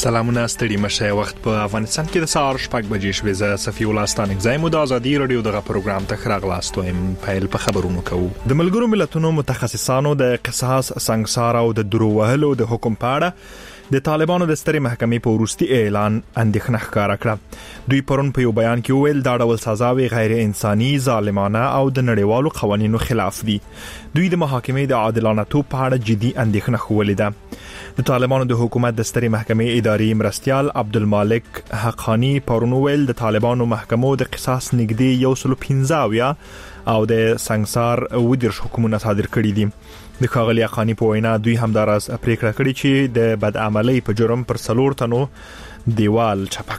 سلامونه ستړي مشه وخت په افغانستان کې د سهار 8 بجې شوې ز صفي ولستان اگزایم د ازادي رادیو دغه پروګرام ته خراغلاست وایم پایل په خبرونو کوو د ملګرو ملتونو متخصصانو د قصاص سنگسار او د درو وهلو د حکم پاړه د طالبانو د سترې محکمې په وروستي اعلان اندېښنه ښکاره کړه دوی پرون په یو بیان کې ویل دا ډول سزاوي غیر انساني ظالمانه او د نړیوالو قوانینو خلاف دي دوی د محاکمې د عادلانه توب په اړه جدي اندېښنه ښودلې ده د طالبانو د حکومت د سترې محکمې اداري مرستيال عبدالمالک حقانی پرون ویل د طالبانو محکمو د قصاص نږدې 115 او د سنگسار ودرش حکومت صادر کړی دي د ښاغلي حقانی په وینا دوی همداراز پریکړه کړې چې د بدعملۍ په جرم پر 4 تنو دیوال چپه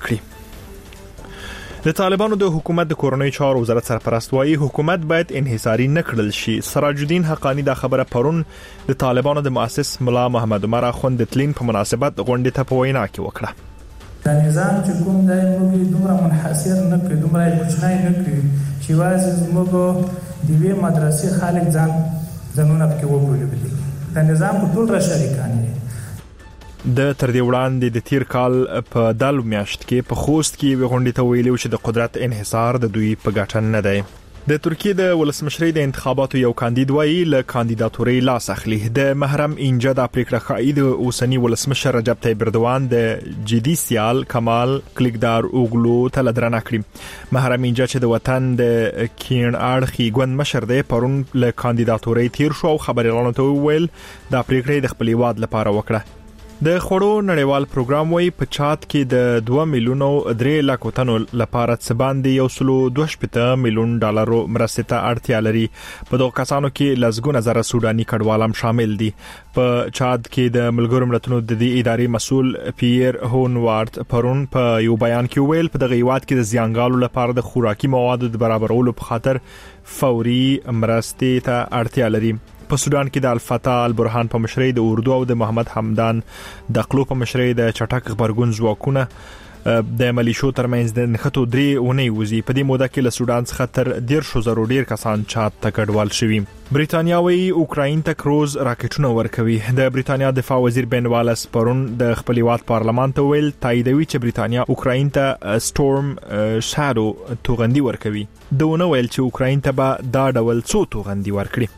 کړي د طالبانو د حکومت د کورنۍ چارو وزارت سرپرست وايي حکومت باید انحصاري نکړل شي سراج الدین حقانی دا خبره پرون د طالبانو د مؤسس ملا محمد عمر اخوند د تلین په مناسبت غونډه ته په وینا کې وکړه د نظام چې کوم د موږ دومره منحصر نه کړي دومره کوچنی نه کړي چې واسه موږ د وی مدرسې خالق ځانونه پکې وګوري د نظام په ټول را شریکان دي د تر دې وړاندې د تیر کال په دال میاشت کې په خوست کې غونډه ته ویلو چې د قدرت انحصار د دوی په ګټه نه دی د ترکیه د ولسمشری د انتخاباتو یو کاندید وایي له کاندیداتوري لاس اخلي د محرم انجا د پریکړه خای د اوسنی ولسمشر رجب طیب اردوان د جدي سیال کمال کلیکدار اوغلو تل درنه کړی محرم انجا چې د وطن د کین اړخي ګوند مشر دی پرون له کاندیداتوري تیر شو او خبريالانو ته ویل د پریکړې د خپل واد لپاره وکړه د خړو نړیوال پروګرام وای په چات کې د 2 میلیونو 3 لک تنو لپاره څباندې 1.25 میلیون ډالرو مرستې ته اړتیا لري په دوه کسانو کې لزګونه زره سوداني کډوالم شامل دي په چات کې د ملګرو ملتونو د دې ادارې مسول پیر هونوارد پرون په یو بیان کې ویل په دغه هیواد کې د زیانګالو لپاره د خوراکي موادو د برابرولو په خاطر فوري مرستې ته اړتیا لري په سودان کې د الفتح البرهان په مشرۍ د اردو او د محمد حمدان د قلو په مشرۍ د چټک خبرګون ځواکونه د ملیشو ترمنځ د نښتو 3 اونۍ وزي په دې موده کې له سودان څخه تر 100 ډیر کسان چات ته کډوال شوي برېټانیا وايي اوکراین ته کروز راکټونه ورکوي د برېټانیا دفاع وزیر بن والاس پرون د خپل هیواد پارلمان ته ویل تاییدوي چې برېټانیا اوکراین ته سټورم شادو توغندي ورکوي دونه ویل چې اوکراین ته به دا ډول څو توغندي ورکړي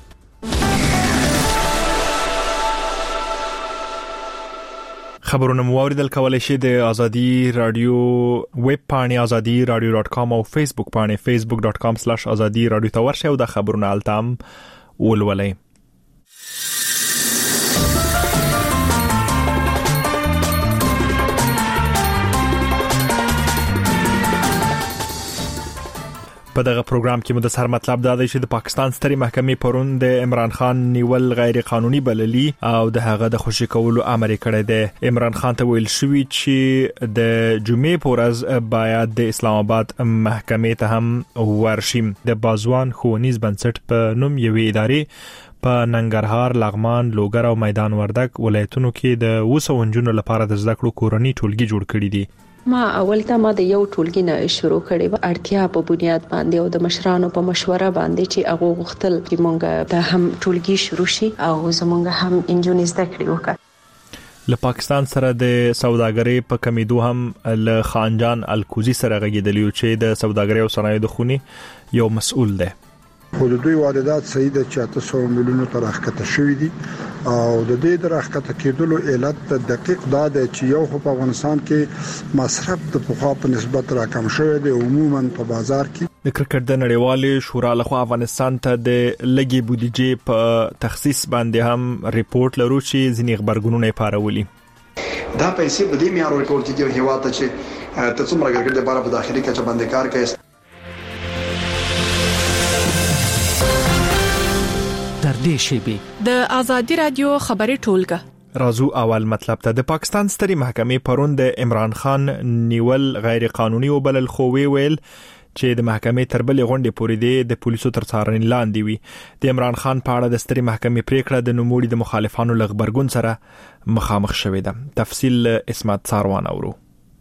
خبرونه موریدل کولای شي د ازادي رادیو ویب پاڼې azadiradio.com او فیسبوک پاڼې facebook.com/azadiradio ته ورشئ او د خبرونو التام ولولئ په دغه پروګرام کې مو د سر مطلب دا دی چې د پاکستان سترې محکمې پرون د عمران خان نیول غیر قانوني بللی او د هغه د خوشی کولو امر کړی دی عمران خان ته ویل شوی چې د جمعې په ورځ باید د اسلام آباد محکمې ته هم ورشي د بازوان ښوونیز بنسټ په نوم یوې ادارې په ننګرهار لغمان لوګر او میدان وردګ ولایتونو کې د 200 جنونو لپاره د زده کړو کورنۍ ټولګي جوړ کړي دي ما اول ته ما د یو ټولګي نه شروع کړې و اړتیا په بنیاد باندې او د مشرانو په مشوره باندې چې هغه غوښتل چې مونږ ته هم ټولګي شروع شي او زمونږ هم انجونې زده کړې وکړي له پاکستان سره د سوداګرۍ په کمیدو هم له خانجان الکوزي سره غږیدلی چې د سوداګرۍ او صنایعو د خونی یو مسؤل دی خو د دوی واردات صحیح ده چې 800 میلیونو تر راکته شوې دي او د دې راکته کېدلو علت دقیق دا ده چې یو په افغانستان کې مصرف د پخوا په نسبت راکم شوی دی عموما په بازار کې د کرکټ د نړیوالې شورا لخوا افغانستان ته د لګي بودیجې په تخصیص باندې هم ریپورت لرو چې ځینې خبرګونونه پارولي دا پیسې په دې معیار ورکول کېږي هیوا ته چې ته څومره ګرګر د بار په داخلي کې چې باندې کار کوي د ازادي رادیو خبري ټولګه رازو اول مطلب ته د پاکستان سترې محکمې پرون د عمران خان نیول غیر قانوني وبلل خو ویل چې د محکمې تر بلې غونډې پورې د پولیسو تر څارنې لاندې وي د عمران خان په اړه د سترې محکمې پریکړه د نوموړي د مخالفانو لغبرګون سره مخامخ شوې ده تفصیل اسمت ساروان اورو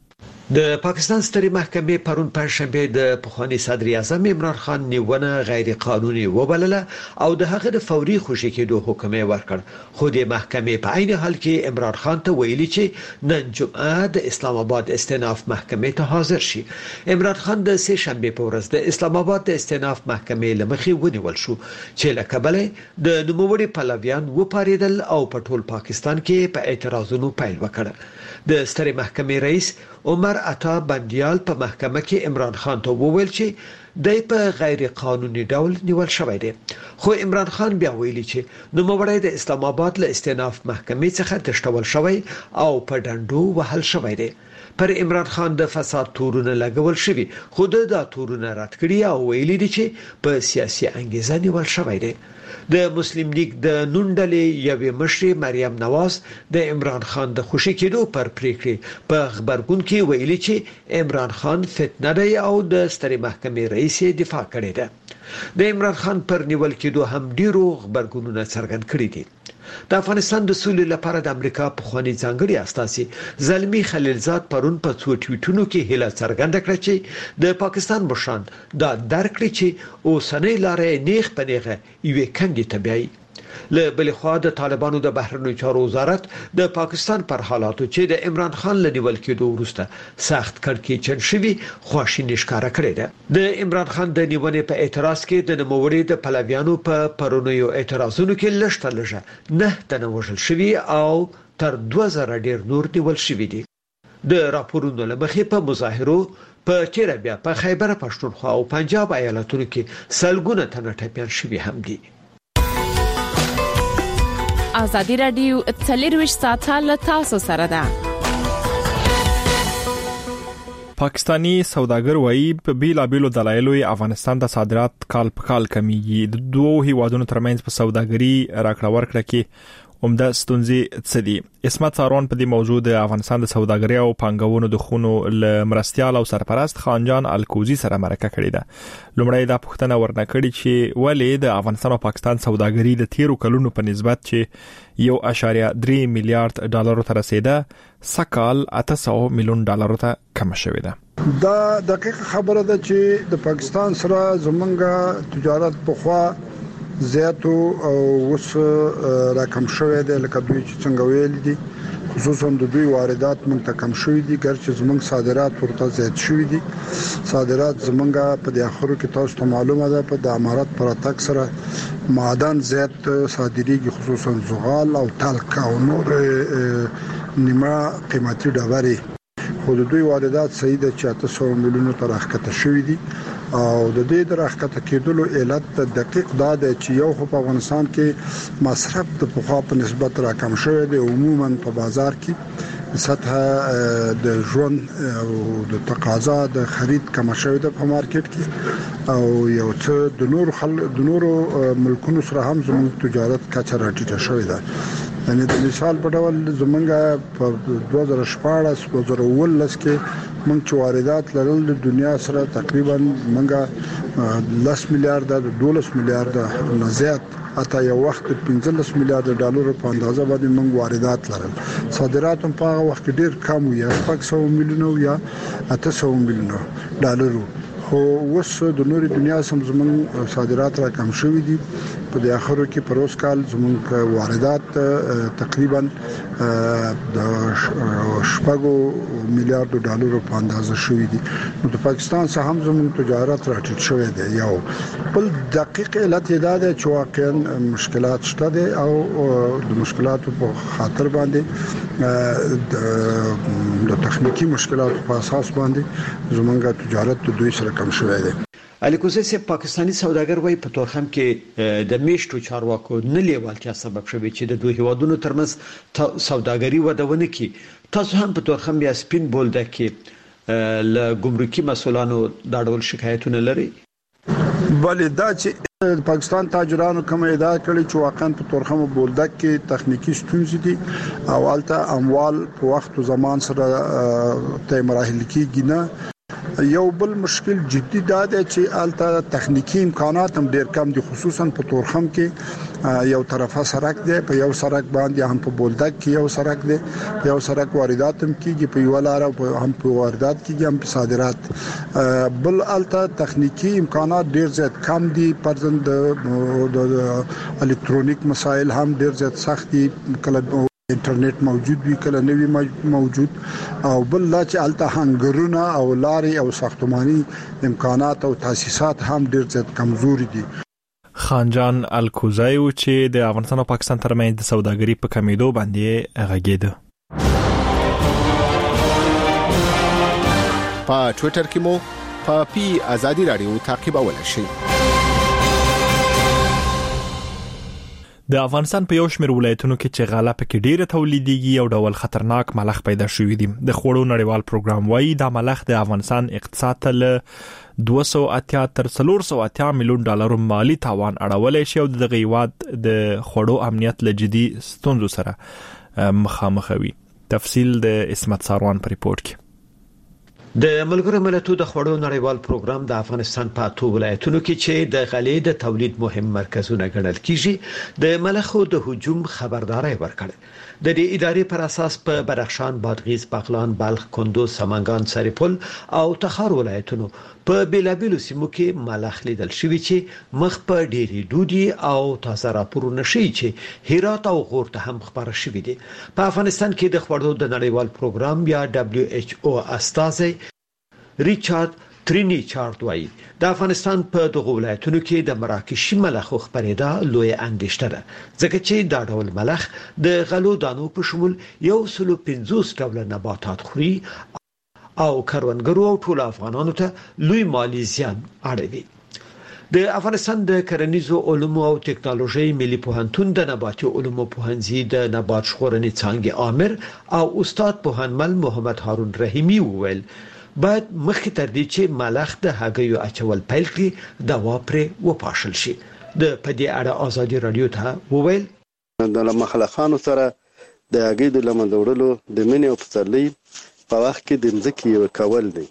د پاکستان سترې محکمې پرون پنځشنبه د پخوانی صدر اعظم عمران خان نیونه غیر قانوني وبلله او د هغه د فوري خوشي کېدو حکم ورکړ. خو د محکمې په عین حال کې عمران خان ته ویلي چې نن جمعه د اسلام آباد استئناف محکمې ته حاضر شي. عمران خان د سه شنبه په ورځ د اسلام آباد د استئناف محکمې لمخې ونیول شو چې لکبل د نوموړي پلویان وپاریدل او په ټول پاکستان کې په اعتراضونو پیل وکړ. د سترې محکمې رئیس عمر عطا بندیال په محکمه کې عمران خان ته وویل چې دای په غیر قانوني ډول نیول شوی دی. خو عمران خان بیا ویلي چې نوموړی د اسلام آباد له استئناف محکمې څخه تښتول شوی او په ډنډو وهل شوی دی. پر عمران خان د فساد تورونه لګول شوی خو د تورونه رد کړی او ویلي دي چې په سیاسي انګیزه نیول شوی دی. د مسلم لیگ د نونډلې یوې مشرې مریم نواز د عمران خان د خوشي کېدو پر پریکړې په خبرګون کې ویلي چې عمران خان فتنه دی او د سترې محکمې رئیس دفاع کړې ده. د عمران خان پر نیول کېدو هم ډیرو خبرګونونه څرګند کړي دي. د افغانستان د سولې لپاره د امریکا په خواني ځانګړي استازي زلمی خلیلزاد پرون په څو ټویټونو کې هیله څرګنده کړه چې د پاکستان مشران دا درکړي چې اوسنۍ لارې نیغ په نیغه یوې کندې ته بیایي. له بل خوا د طالبانو د بهرنیو چارو وزارت د پاکستان پر حالاتو چې د عمران خان لنیول کېدو وروسته سخت کړکېچن شوی خواشیني ښکارا کړې ده. د عمران خان د نیونې په اعتراض کې د نوموړي د پلویانو په پرونیو اعتراضونو کې لږ لږه 9 تنه وژل شوي او تر 2000 ډیر نور نیول شوي دي. د راپورونو لمخې په مظاهرو په تیر بیا په خیبر پښتونخوا او پنجاب ایالتونو کې سلګونه تنه ټپيان شوي هم دي. ازادي رادیو 24 ساعته له تاسو سره ده. پاکستانی سوداګر وایي په بیلابیلو دلایلو افغانستان د صادرات کال په کال کمیږي. د دوه هیوادونو ترمنځ په سوداګري راکړه ورکړه کې عمده ستونزې څه دي؟ اسمت سارون په دې موضوع د افغانستان د سوداګرۍ او پانګونو د خونو مرستيال او سرپرست خانجان الکوزي سره مرکه کړې ده. لومړی دا پوښتنه ورنکړي چې ولې د افغانستان او پاکستان سوداګري د تیرو کلونو په نسبت چې 1.3 میلیارډ ډالر ته رسیده سکال 800 میلیون ډالر ته کم شوې ده. دا دقیق خبره ده چې د پاکستان سره زمونږ تجارت په خوا زیاتو او وس راکم شوی دی لکه دوی چې څنګه ویل دي خصوصا د دوی واردات موږ ته کم شوی دي ګرچې زمونږ صادرات ورته زیات شوی دي. صادرات زمونږ په د اخرو کې تاسو ته معلومه ده په د امارات پر اتاک سره معدن زیات صادریږي خصوصا زغال او تلک او نور نیمه قیمتي ډبرې خو د دوی واردات صحیح ده چې 800 میلیون ته راښکته شوی دي او د دې درخته کېدلو علت دقیق دا دی چې یو خو په افغانستان کې مصرف د پخوا په نسبت راکم شوی دی. عموما په بازار کې سطح د ژوند او د تقاضا د خرید کم شوی دی په مارکیټ کې او یو څه د نورو ملکونو سره هم زموږ تجارت کچه راټیټه شوې ده. یعنی د مثال په ډول زمونږ په 2014 2019 کې موږ چې واردات لرل د دنیا سره تقریبا موږ 10 میلیارډ 12 میلیارډ نه زیات اته یو وخت 15 میلیارډ ډالر په اندازه باندې موږ واردات لرل. صادرات هم په هغه وخت ډیر کم وي 500 میلیون یا 800 میلیون ډالر خو وس د نوري دنیا سم زمون صادرات را کم شوي دي. په د اخرو کې پروس کال زمون واردات تقریبا د 7 میلیارډ ډالر په اندازه شوي دي. نو د پاکستان سره هم زمون تجارت راټیټ شوی دی. یو بل دقیق علت دا ده چې واقعا مشکلات شته دي او د مشکلاتو په خاطر باندې د تخنیکی مشکلاتو په اساس باندې زمونږ تجارت د دوی سره کم شوی دی. الکوزي سي پاکستانی سوداګر وای په تورخم کې د میشتو چارواکو نه لیوالتیا سبب شوی چې د دوه هیوادونو ترمنځ سوداګري ودونه کی. تاسو هم په تورخم بیا سپین بولده کې ل ګمرکي مسولانو دا ډول شکایتونه لري؟ بلې دا چې پاکستان تاجرانو کوم ادعا کړې چې واقعا په تورخم بولده کې تخنیکی ستونزې دي او البته اموال په وخت او زمان سره ته مراحل کې نه یو بل مشکل جدي دا دی چې الته تخنیکی امکانات هم ډیر کم دي، خصوصا په تورخم کې یو طرفه سړک دی، په یو سړک باندې هم په بولدک کې یو سړک دی، په یو سړک واردات هم کیږي، په یو لار هم په واردات کیږي، هم په صادرات. بل الته تخنیکی امکانات ډیر زیات کم دي، پرځند د الکترونیک مسایل هم ډیر زیات سخت دي، کله انټرنیټ موجود وي کله نوی موجود، او بل لا چې الته هنګرونه او لارې او ساختماني امکانات او تاسیسات هم ډیر زیات کمزوري دي. خانجان الکوزای چې د افغانستان او پاکستان ترمنځ د سوداګرۍ په کمیدو باندې غږیده. په ټوئیټر کې مو په ازادي رادیو تعقیبولای شئ. د افغانستان په یو شمېر ولایتونو کې چې غله پکې ډیره تولیدېږي یو ډول خطرناک ملخ پیدا شوی دی. د خوړو نړیوال پروګرام وايي دا ملخ د افغانستان اقتصاد ته له 280 تر 480 میلیون ډالر مالی تاوان اړولای شي او د هیواد د خوړو امنیت له جدي ستونزو سره مخامخ وي. تفصیل د اسمت ساروان په ریپورت کې. د ملګرو ملتونو د خوړو نړیوال پروګرام د افغانستان په 2 ولایتونو کې چې د غلې د تولید مهم مرکزونه ګڼل کیږي د ملخو د هجوم خبرداري ورکړه. د دې ادارې پر اساس په بدخشان، بادغیس، بغلان، بلخ، کندوز، سمنګان، سرپل او تخار ولایتونو په بیلابیلو سیمو کې ملخ لیدل شوی چې مخ په ډېری دودي او تازه راپورونه شي چې هرات او غور ته هم خبره شوې دي. په افغانستان کې د خوړو د نړیوال پروګرام یا WHO استازي ریچارډ ترینیچارد وایي د افغانستان په دغه ولایتونو کې د مراکشي ملخو خبرېدا لوی اندېښنه ده، ځکه چې دا ډول ملخ د غلو دانو په شمول 150 ډوله نباتات خوري او کروندګرو او ټول افغانانو ته لوی مالی زیان اړوي. د افغانستان د کرنیزو علومو او ټکنالوژي ملي پوهنتون د نباتي علومو پوهنځي د نبات ژغورنې څانګې امر او استاد پوهنمل محمد هارون رحیمی وویل باید مخکې تر دې چې ملخ د هګیو اچول پیل کړي دوا پرې وپاشل شي. د پدې اړه ازادي رادیو ته وویل د مخلخانو سره د هګیو د لمندوړلو د منې او پسرلي په وخت کې د مځکې یو کول دی،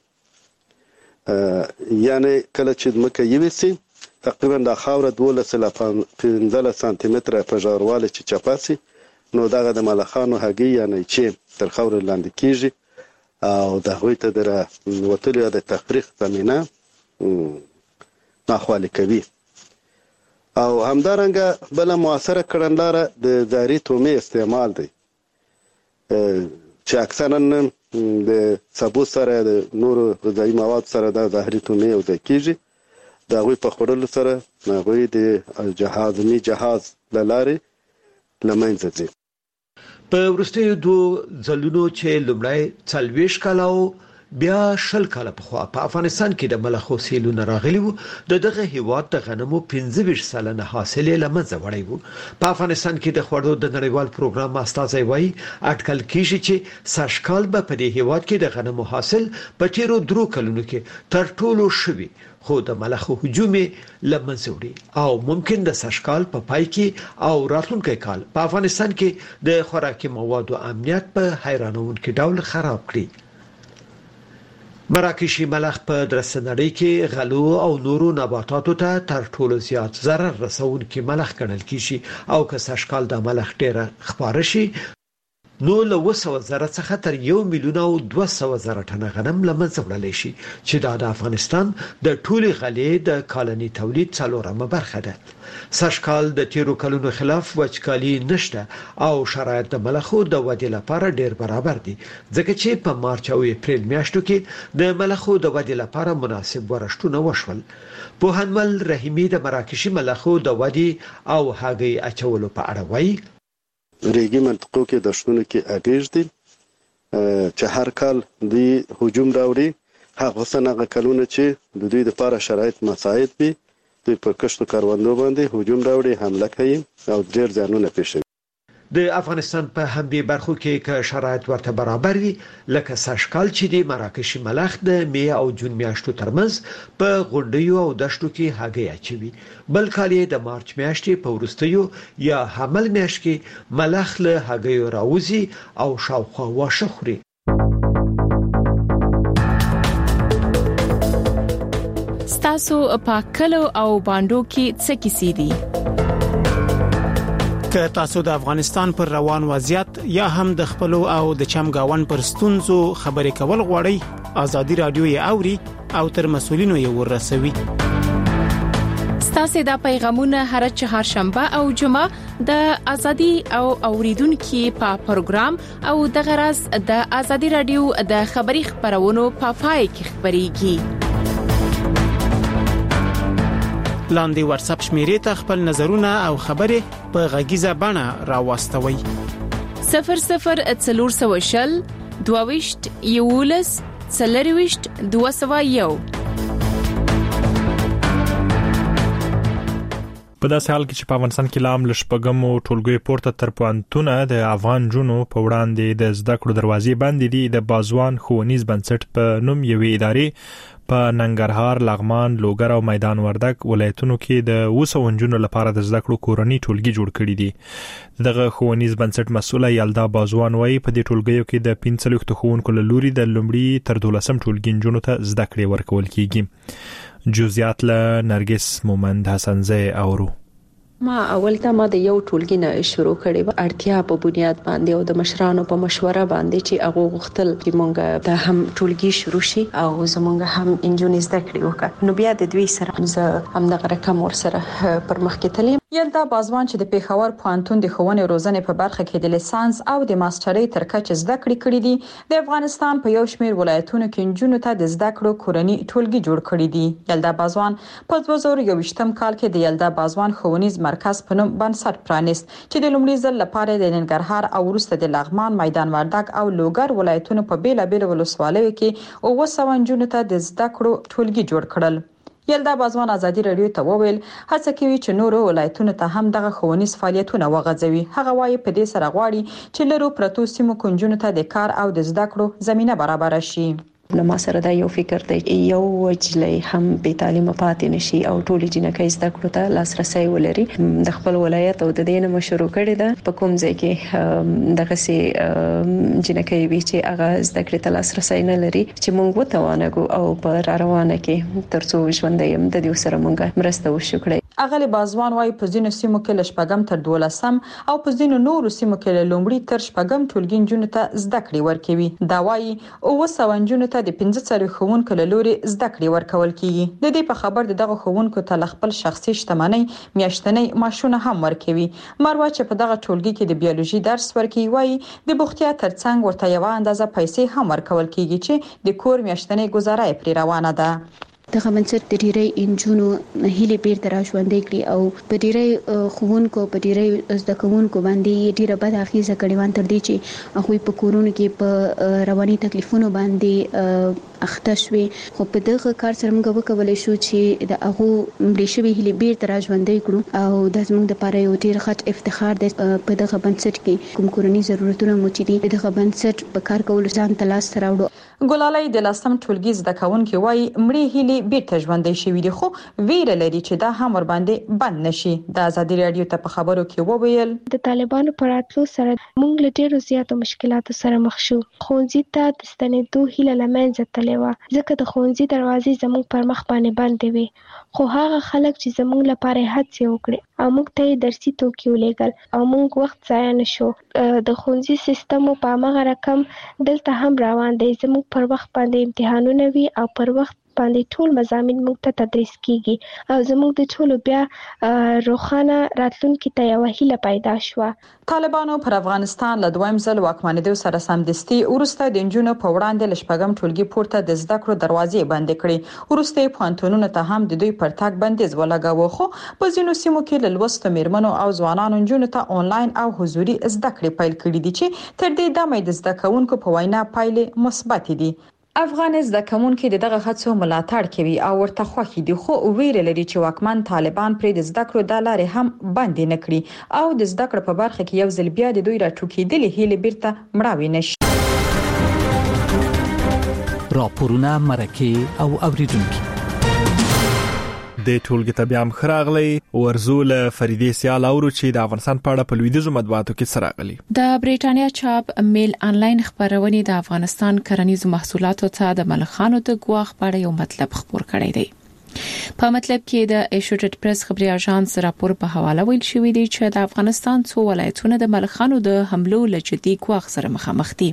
یعنی کله چې مکه یوسي تقریبا د خاور 12 سانتي متره په ژوروالی چې چپاسي نو دغه د ملخانو هګي یعنی چې تر خاور لاندې کیږي او د هغوی ته د وتلو د تفریق زمینه ناخوالي کوي. او همدارنګه بل موثره کړنلاره د زهري تومې استعمال دی چې اکثرا د سبو سره د نورو غذایي مواد سره د زهري تومې یوځای کیږي. د هغوی په خوړلو سره هغوی د هاضمي جهاز له لارې له منځه ځي. په وروستیو 2 ځلونو چې لومړی 40 کاله او بیا 10 کاله پخوا په افغانستان کې د ملخو سیلونه راغلي وو، دغه هیواد د غنمو 15 سلنه حاصل له منځه وړی وو. په افغانستان کې د خوړو د نړیوال پروګرام استازي وایي اټکل کیږي چې سږکال به په دې هیواد کې د غنمو حاصل په تیرو 3 کلونو کې تر ټولو شوي، خو د ملخو هجوم لمنځه وړي او ممکن د سږکال په پای کې او راتلونکي کال په افغانستان کې د خوراکي موادو امنیت په حیرانونکي ډول خراب کړي. مراکشي ملخ په درسنړۍ کې غلو او نورو نباتاتو ته تر ټولو زیات ضرر رسونکي ملخ ګڼل کیږي او که سږکال د ملخ ډیره خبره شي نو له 200,000 څخه تر 1,200,000 ټنه غنم لمنځه وړلی شي چې دا د افغانستان د ټولي غلې د کالني تولید څلورمه برخه ده. سږکال د تیرو کلونو خلاف وچکالي نشته او شرایط د ملخو د ودې لپاره ډیر برابر دي، ځکه چې په مارچ او اپریل میاشتو کې د ملخو د ودې لپاره مناسب ورشتونه وشول. پوهنمل رحیمی د مراکشي ملخو د ودې او هګۍ اچولو په اړه وایي ریګي منطقو کې د شنو کې اګیج دي چې هر کال دی هجوم راوړي، هغه څنګه کلونه چې د دوی لپاره شرایط مساعد وي دوی په کښتو کاروندو باندې هجوم راوړي، حمله کوي او ډیر ځانونه پیښوي. د افغانستان په همدې برخو کې که شرایط ورته برابر وي لکه سږکال چې د مراکشي ملخ د می او جون میاشتو ترمنځ په غونډیو او دشتو کې هګۍ اچوي، بل کال یې د مارچ میاشتې په وروستیو یا حمل میاشت کې ملخ له هګیو راوځي او شاوخوا واښه خوري. ستاسو په کلو او باندو کې څه کیسې دي؟ که تاسو د افغانستان پر روان وضعیت یا هم د خپل او د چمګاون پر ستونزو خبرې کول غواړئ، ازادي رادیو یې اوري او تر مسولینو یې ورسوي. ستاسو د پیغامونه هر چهارشنبه او جمعه د ازادي او اوریدونکو په پروګرام او د غرض د ازادي رادیو د خبري خبرونو په پای کې خبريږي. لاندې واتس اپ شمیرې ته خپل نظرونه او خبرې په غږیزه بڼه راوستوي. 0040 22 یولس 40 201. په داسې حال کې چې په افغانستان کې لام لشپګمو ټولګي پورته تر پوانتونه د افغان جنو په وړاندې د زده کړو دروازې بندې دي. د بازوان ښوونیز بنسټ په نوم یوې ادارې په ننګرهار، لغمان، لوګر او میدان وردګ ولایتونو کې د 200 جنو لپاره د زده کړو کورنۍ ټولګي جوړ کړي دي. دغه ښوونیز بنسټ مسؤله یلدا بازوان وايي په دې ټولګیو کې د 45 ښوونکو له لوري د لومړي تر 12م ټولګي جنونو ته زده کړې ورکول کیږي. جزئیات له نرګس مومند حسنزی اورو. ما اول ته ما د یو ټولګي نه شروع کړې و، اړتیا په بنیاد باندې او د مشرانو په مشوره باندې چې هغه غوښتل چې مونږ د هم ټولګي شروع شي او زمونږ هم انجونې زده کړې وکړه. نو بیا د دوی سره زه هم د رقم ور سره پر مخ کې تلم. یلدا بازوان چې د پیښور پوهنتون د ښوونې روزنې په برخه کې د لیسانس او د ماسترۍ تر کچې زده کړې کړې دي، د افغانستان په یو شمېر ولایتونو کې انجونو ته د زده کړو کورنۍ ټولګي جوړ کړي دي. یلدا بازوان په 2021م کال کې د یلدا بازوان ښوونیز مرکز په نوم بنسټ پرانیست چې د لومړي ځل لپاره د ننګرهار او وروسته د لغمان، میدان وردګ او لوګر ولایتونو په بیلابېل ولسوالیو کې 200 انجونو ته د زده کړو ټولګي جوړ کړل. یلدا بازوان ازادي رادیو ته وویل هڅه کوي چې نورو ولایتونو ته هم دغه ښوونیز فعالیتونه وغځوي. هغه وايي په دې سره غواړي چې لرو پرتو سیمو کنجونو ته د کار او د زده کړو زمينه برابر شي. نو ما سره دا یو فکر دی یو وجلې هم به تعلیم پاتې نشي او ټول جنکې زده کړو ته لاسرسي ولري. د خپل ولایت او د دینه مشورو کړی ده په کوم ځای کې دغه سي جنکې وی چې هغه زده کړې ته لاسرسي نه لري چې موږ وتوانګو او په روانه کې ترڅو ژوندې د دې سره موږ مرسته وشو. اغلی بازوان وايي په ځینو سیمو کې لشپګم تر 12م او په ځینو نورو سیمو کې لومړی تر شپږم ټولګي جنونو ته زده کړې ورکوي. دا وايي 200 جنونو ته د 15 ښوونکو له لوري زده کړې ورکول کیږي. د دې په خبر دغه ښوونکو ته خپل شخصي شتمنۍ میاشتنۍ معاشونه هم ورکوي. مروه چې په دغه ټولګي کې د بیولوژي درس ورکوي وايي د بوختیا ترڅنګ ورته یو اندازه پیسې هم ورکول کیږي چې د کور میاشتنۍ گزاره یې پرې روانه ده. دغه منځ د ډیری انجونو هیله بیرته راژوندې کړي او په ډیری خوونکو په ډیری زده کوونکو باندې ډیره بد اغیزه کړې وان تر دې چې هغه په کورونو کې په رواني تکلیفونو باندې اخته شوي. خو په دغه کار سره موږ وکولای شو چې د هغه مړي شوی هیله بیرته راژوندې کړو او د زموږ لپاره یو ډیر غټ افتخار دی. په دغه بنسټ کې کوم کورنۍ ضرورتونه موجود دي دغه بنسټ په کار کول ځان تلاش راوړو. ګلالۍ د لسم ټولګي زده کوونکي وايي مړي هیله بیرته ژوندې شوی دي خو ویره لري چې دا هم ور باندې بند نشي. د ازادي رادیو ته په خبرو کې وویل د طالبانو پر راتلو سره موږ له ډیرو زیاتو مشکلاتو سره مخ شو. ښوونځي ته د ستنېدو هیله له منځه تللې وه ځکه د ښوونځي دروازې زموږ پر مخ باندې بندې وې. خو هغه خلک چې زموږ لپاره هڅې وکړي او موږ ته درسي توکي ولېږل او موږ وخت ضایع نشو. د ښوونځي سیستم په هغه رقم دلته هم روان دی. زموږ پر وخت باندې امتحانونه وي او پر وخت باندې ټول مضامین موږ ته تدریس کیږي او زموږ د ټول بیا روخانه راتلونکي ته یو هیله پیدا شو. طالبانو پر افغانستان له دویم ځل واکمنېدو سره سمدستي ورسته د انجونو په وړاندې لشپګم ټولګي پورته د زده کړو دروازې بند کړې. ورسته پوهنتونونو ته هم د دوی پر تاګ بندیز ولګاوه خو په ځینو سیمو کې له لوستو میرمنو او ځوانانو انجونو ته آنلاین او حضوري زده کړې پیل کړې دي چې تر دې دمه د زده کوونکو په وینا پایلې مثبت دي. افغان زده کوونکي دغه هڅو ملاتړ کوي او ورته خوښ دي خو ویره لري چې واکمن طالبان پر د زده کړو د لارې هم بند نه کړي او د زده کړو په برخه کې یو ځل بیا د دوی راټوکېدلې هیله بیرته مړاوي نشي. راپورونه مرکه او اوریدونکو د ټولګي ته بیا مخراغلی ورزول فریدي سیال اورو چې د افغانستان په اړه په لویدیزو مطبوعاتو کې سراغلی. د بریټانیا چاپ میل انلاین خبرونه د افغانستان کرنیزو محصولاتو ته د ملخانو د ګواښ په اړه یو مطلب خبر کړی دی. په مطلب کې د ایشوټډ پریس خبري اژانس راپور په حواله ویل شوی دی چې د افغانستان څو ولایتونه د ملخانو د حملو لجدي ګواښ سره مخامخ دي.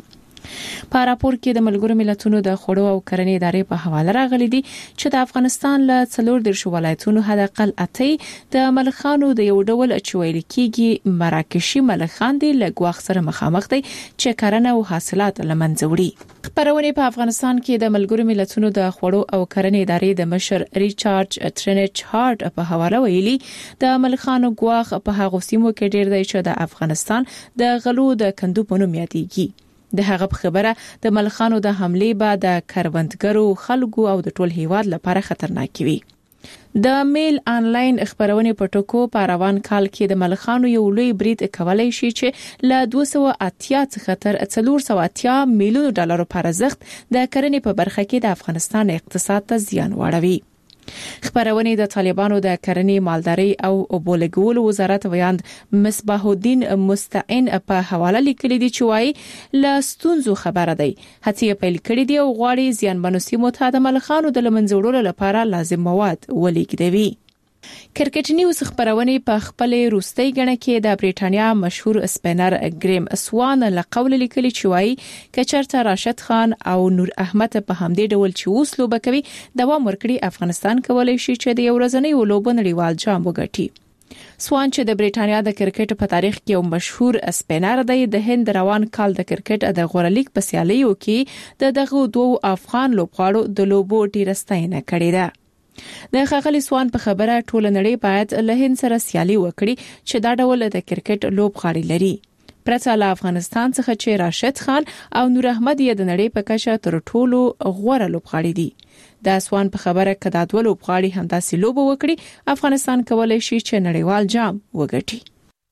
په راپور کې د ملګرو ملتونو د خوړو او کرنې ادارې په حواله راغلي دي چې د افغانستان له 14 ولایتونو حداقل 8 د ملخانو د یو ډول چویل کېږي مراکشي ملخان دي له ګواښ سره مخامخ دي چې کرنه او حاصلات لمنځه وړي. خبرونه په افغانستان کې د ملګرو ملتونو د خوړو او کرنې ادارې د مشر ریچارډ ټرینچ هارت په حواله ویلي د ملخانو ګواښ په هغه سیمو کې ډیر دی چې د افغانستان د غلو د کندو په نوم یادېږي. د هغه خبره د ملخانو د حمله بعد د کروندګرو خلکو او د ټول هیواد لپاره خطرناک وي. د میل انلاین خبرونه په ټکو په روان کال کې د ملخانو یو لوی برید کولای شي چې له 280 څخه تر 480 میلیون ډالر په ارزښت د کرنې په برخه کې د افغانستان اقتصاد ته زیان واړوي. خبرونه د طالبانو د کرنې مالداري او اوبولګولو وزارت ویاند مصباح الدین مستعین په حواله لیکلي دي چې وايي لاستونزو خبره دی هڅې پیل کړې دي او غواړي زیانمنو سیمو ته د ملخانو د لمنځوړلو لپاره لازم مواد ولېږدوي. کرکټ نیوز خبرونه په خپل روستي غنه کې د بریټانیا مشهور سپینر ګریم اسوان له قول لیکلي چې وايي کچرته راشد خان او نور احمد په همدې ډول چې اوس لوبه کوي دوام ورکړي افغانستان کولای شي چې د یو ورځنی لوبو نړیوال جام وګټي. سوان چې د بریټانیا د کرکټ په تاریخ کې یو مشهور سپینر دی د هند روان کال د کرکټ د غوړه لیګ په سیالیو کې دغه دوه افغان لوبغاړو د لوبو ډیره ستاینه کړې ده. د خغلی سوان په خبره ټول نړۍ باید له هند سره سیالي وکړي چې دا ډول د کرکټ لوبغاړي لري. پرته له افغانستان څخه چې راشد خان او نور احمد یې د نړۍ په کچه تر ټولو غوره لوبغاړي دي. د سوان په خبره کدا د لوبغاړي همداسې لوب وکړي افغانستان کولای شي چې نړیوال جام وګټي.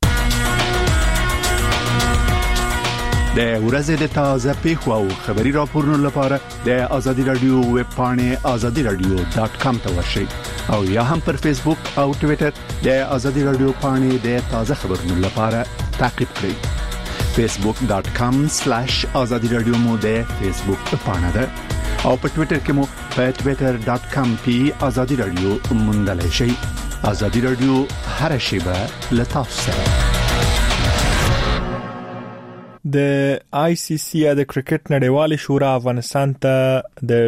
د ورځې د تازه پیښو او خبري راپورونو لپاره د آزادي رادیو ویب پاڼه azadiradio.com ته ورشئ او یا هم پر فیسبوک او ټوئیټر د آزادي رادیو پاڼه د تازه خبرونو لپاره تعقیب کړئ. facebook.com/azadiradio مو د فیسبوک پاڼه ده او په ټوئیټر کې مو په twitter.com/azadiradio موندلای شئ. آزادي رادیو هر شیبه لتاسو سره. د آی سی سی د کرکټ نړیوال شورا افغانستان ته د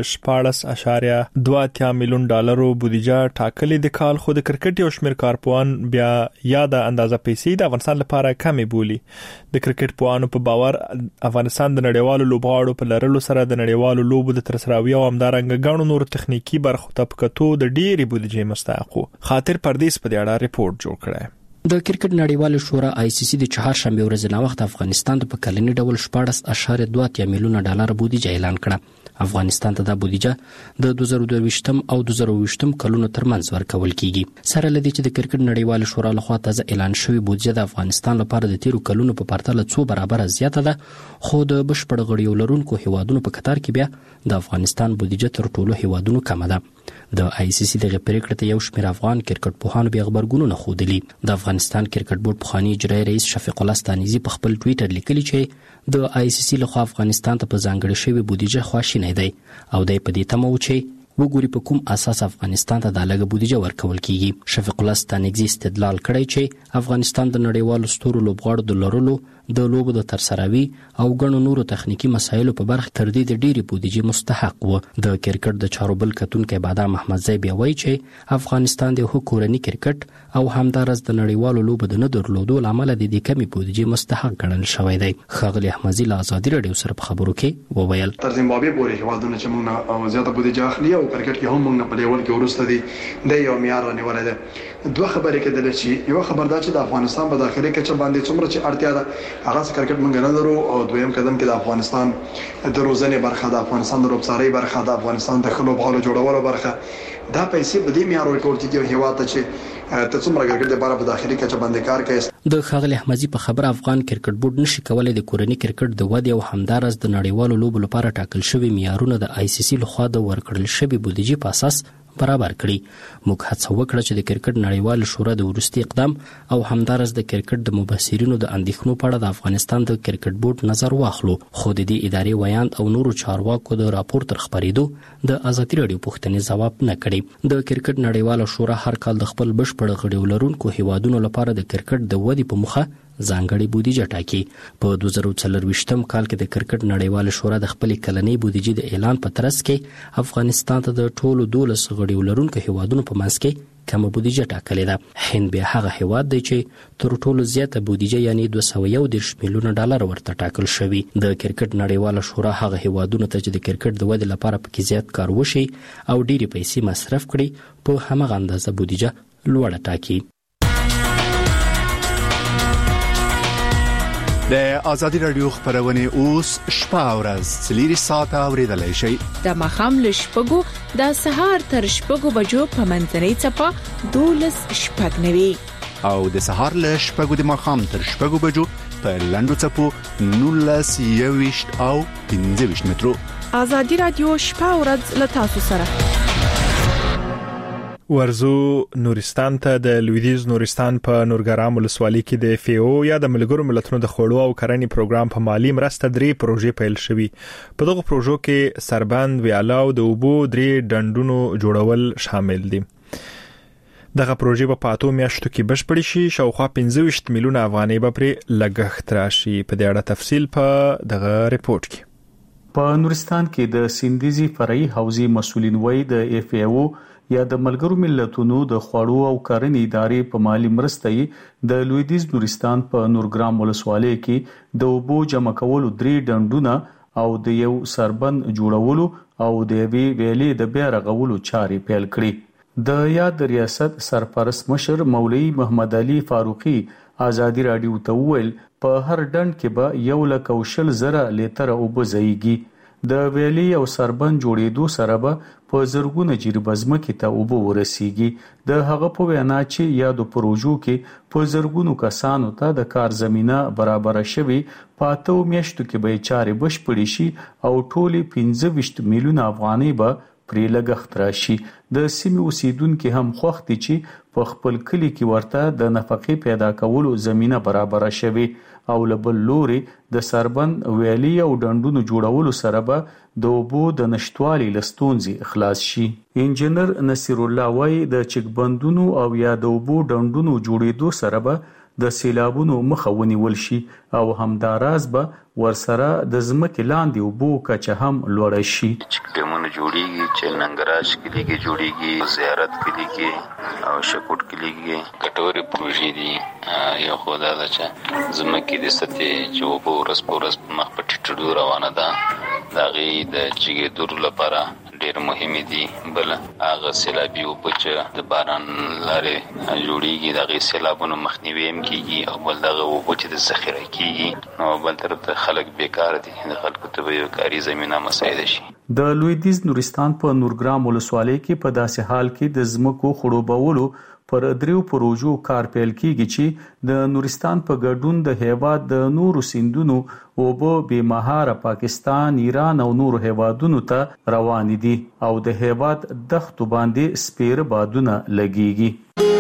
14.2 میلیون ډالرو بودیجه ټاکلې د کال خو د کرکټ یو شمېر کارپوهان بیا یا د اندازه پیسې د افغانستان لپاره کمې بولي. د کرکټ پوهانو په باور افغانستان د نړیوالو لوبغاړو په لرلو سره د نړیوالو لوبو د ترسراوي او همدارنګ غاڼو نور تخنیکی برخو ته پکتو د ډېری بودیجه مستحقو. خاطر پردیس په دې اړه ریپورت جوړ کړی. د کرکټ نړیوال شورا آی سی سی د چهارشنبه ورځ نه وخت افغانستان ته په کلنی ډول 14.2 میلیون ډالر بودیجه اعلان کړه. افغانستان ته د بودیجه د 2022 او 2023 کلونو ترمنځ ورکول کیږي. سره لدی چې د کرکټ نړیوال شورا لخوا تازه اعلان شوی بودیجه د افغانستان لپاره د تیرو کلونو په پرتله 2 برابر زیاته ده، خو د بشپړ غړیو لرونکو هیوادونو په کتار کې بیا د افغانستان بودیجه تر ټولو هیوادونو کم ده. د آی سی سی دغه پریکړه ته یو شمېر افغان کرکټ پوهانو بیا خبرګونونه خوده. د افغانستان کرکټ بورډ پخوانی اجرایی رئیس شفیق الله ستانیزي په خپل ټوئیټر لیکلی چې د آی سی سی لخوا افغانستان ته په ځانګړي شوی بودیجه خواشینی دی او د پدې تمو چې وګوري په کوم اساس افغانستان ته د لږه بودیجه ورکول کیږي. شفیق الله ستانیزي استدلال کړی چې افغانستان د نړیوالو ستورو لوبغاړو د لرلو د لوبو د ترسراوي او غنو نورو تخنیکی مسایلو په برخه تر دې د ډېری بودیجه مستحق و. د کرکټ د چارو بل کتونکو بادام محمد زیب وایي چې افغانستان د حکومتي کرکټ او همدارس د نړیوالو لوبو د نه درلودو لامل د دې کمی بودیجه مستحق ګڼل شوی دی. خغلی احمدزي له آزادي رادیو سره په خبرو کې وویل تر زیمبابوې پورې هیوادونه چې موږ زیاته بودیجه اخلي او کرکټ کې هم موږ په لیول کې ورسته دي د یو معیار رانیولای ده. دوه خبرې کېدل چې یو خبر دا چې د افغانستان په داخلي کې چې باندې څومره چې اړتیا ده هغه کرکټ موږ نه لرو او دویم قدم کې د افغانستان د روزنې برخه د افغانستان د روبساري برخه د افغانستان د خلکو بغاولو جوړولو برخه دا پیسې په دې معیار ورکول کېږي هیواد ته چې ته څومره کرکټ لپاره په داخلي کې چې باندې کار کوي. د خغلی احمدزي په خبر افغان کرکټ بورډ نشي کولای د کورني کرکټ د ودې او همدارس د نړیوالو لوبو لپاره ټاکل شوی معیارونه د آی سی سی لخوا د ورکړل شوی بودیجه په اساس برابر کړي. موږ هڅه وکړه چې د کرکټ نړیوال شورا د وروستي اقدام او همدارس د کرکټ د مبصرینو د اندېښنو په اړه د افغانستان د کرکټ بورډ نظر واخلو، خو د دې ادارې ویاند او نورو چارواکو د راپور تر خبرېدو د ازادي راډیو پوښتنې ځواب نه کړي. د کرکټ نړیوال شورا هر کال د خپل بشپړ غړي لرونکو هیوادونو لپاره د کرکټ د ودې په مخه ځانګړي بودیجه ټاکي. په 2024م کال کې د کرکټ نړیوال شورا د خپل کلنۍ بودیجې د اعلان په ترڅ کې افغانستان ته د ټولو 12 غړي لرونکو هیوادونو په منځ کې کم بودیجه ټاکلې ده. هند به هغه هیواد دی چې تر ټولو زیاته بودیجه یعنی 211 میلیون ډالر ورته ټاکل شوی. د کرکټ نړیوال شورا هغه هیوادونو ته چې د کرکټ د ودې لپاره پکې زیات کار وشي او ډېری پیسې مصرف کړي په همغه اندازه بودیجه لوړه ټاکي. د ازادي راډیو خبرونه اوس شپه او ورځ 3 ساعته اوریدلای شئ. د مخام له شپږو د سهار تر شپږو بجو په منځنۍ چپه 12:09 او د سهار له شپږو د مخام تر شپږو بجو په لندو چپو 19 او 15 مترو. ازادي راډیو شپه او ورځ له تاسو سره. ورزو نورستان ته د لویدیز نورستان په نورګرام ولسوالۍ کې د FAO یا د ملګرو ملتونو د خوړو او کرنې پروګرام په مالی مرسته 3 پروژې پیل شوي. په دغه پروژو کې سربند، ویاله او د اوبو 3 ډنډونو جوړول شامل دي. دغه پروژې په 5 میاشتو کې بشپړې شي. شاوخوا 25 میلیون افغانۍ به پرې لګښت راشي. په دې اړه تفصیل په دغه ریپورت کې. په نورستان کې د سیندیزي فرعي حوزې مسولین وای د FAO یا د ملګرو ملتونو د خوړو او کرنې ادارې په مالی مرسته د لویدیز نورستان په نورګرام ولسوالۍ کې د اوبو جمع کولو 3 ډنډونه او د یو سربند جوړولو او د ویلې د بیا رغولو چارې پیل کړې. د یاد ریاست سرپرست مشر مولوی محمد علي فاروقي ازادي راډیو ته وویل په هر ډنډ کې به 1,20,000 لیتر اوبه ځایږي. د ویلي او سربند جوړېدو سره به په زرګونه جریبه ځمکې ته اوبه ورسیږي. د هغه په وینا چې یادو پروژو کې په زرګونو کسانو ته د کار زمينه برابر شوي. په 8 میاشتو کې به چارې بشپړې شي او ټولې 15 میلیون افغانۍ به پرې لګښت راشي. د سیمې اوسیدونکو هم خوښ دي چې په خپل کلی کې ورته د نفقې پیدا کولو زمينه برابر شوي او لبل لوري د سربند، ویلي او ډنډونو جوړولو سره به د اوبو د نشټوالي لستونځي خلاص شي. انجنیر نصیر الله وای د چکبندونو او یا د اوبو ډنډونو جوړېدو سره به د سیلابونو مخه ونیول شي او همداراز به ورسره د ځمکې لاندې اوبو کچه هم لوړه شي. چکډمونه جوړیږي چې ننګراج کلیږي جوړیږي، زیارت کلیږي او شکوټ کلیږي. کټوري پروژې دي یو خدای دا چې ځمکې د سطح چې اوبو ورس په ورس مخ په ټټړو روانه ده دا غي د چګېدور لپاره ډېر مهم دي. بل هغه سیلابي او بچ د باران لارې جوړیږي د غي سیلابونو مخنیوي هم کیږي او بل دغه او بچ د ذخیره کیږي. نو بل طرف ته خلک بیکار دي، د خلکو ته یو کاری زمينه مساعده شي. د لویدیز نورستان په نورګرام ولسوالۍ کې په داسې حال کې د زمکو خړوبولو پر 3 پروژو کار پیل کیږي چې د نورستان په ګډون د هیواد د نورو سیندونو اوبه به مهاره پاکستان، ایران او نورو هیوادونو ته روان دي او د هیواد دښتو باندې سپیر بادونه لګيږي.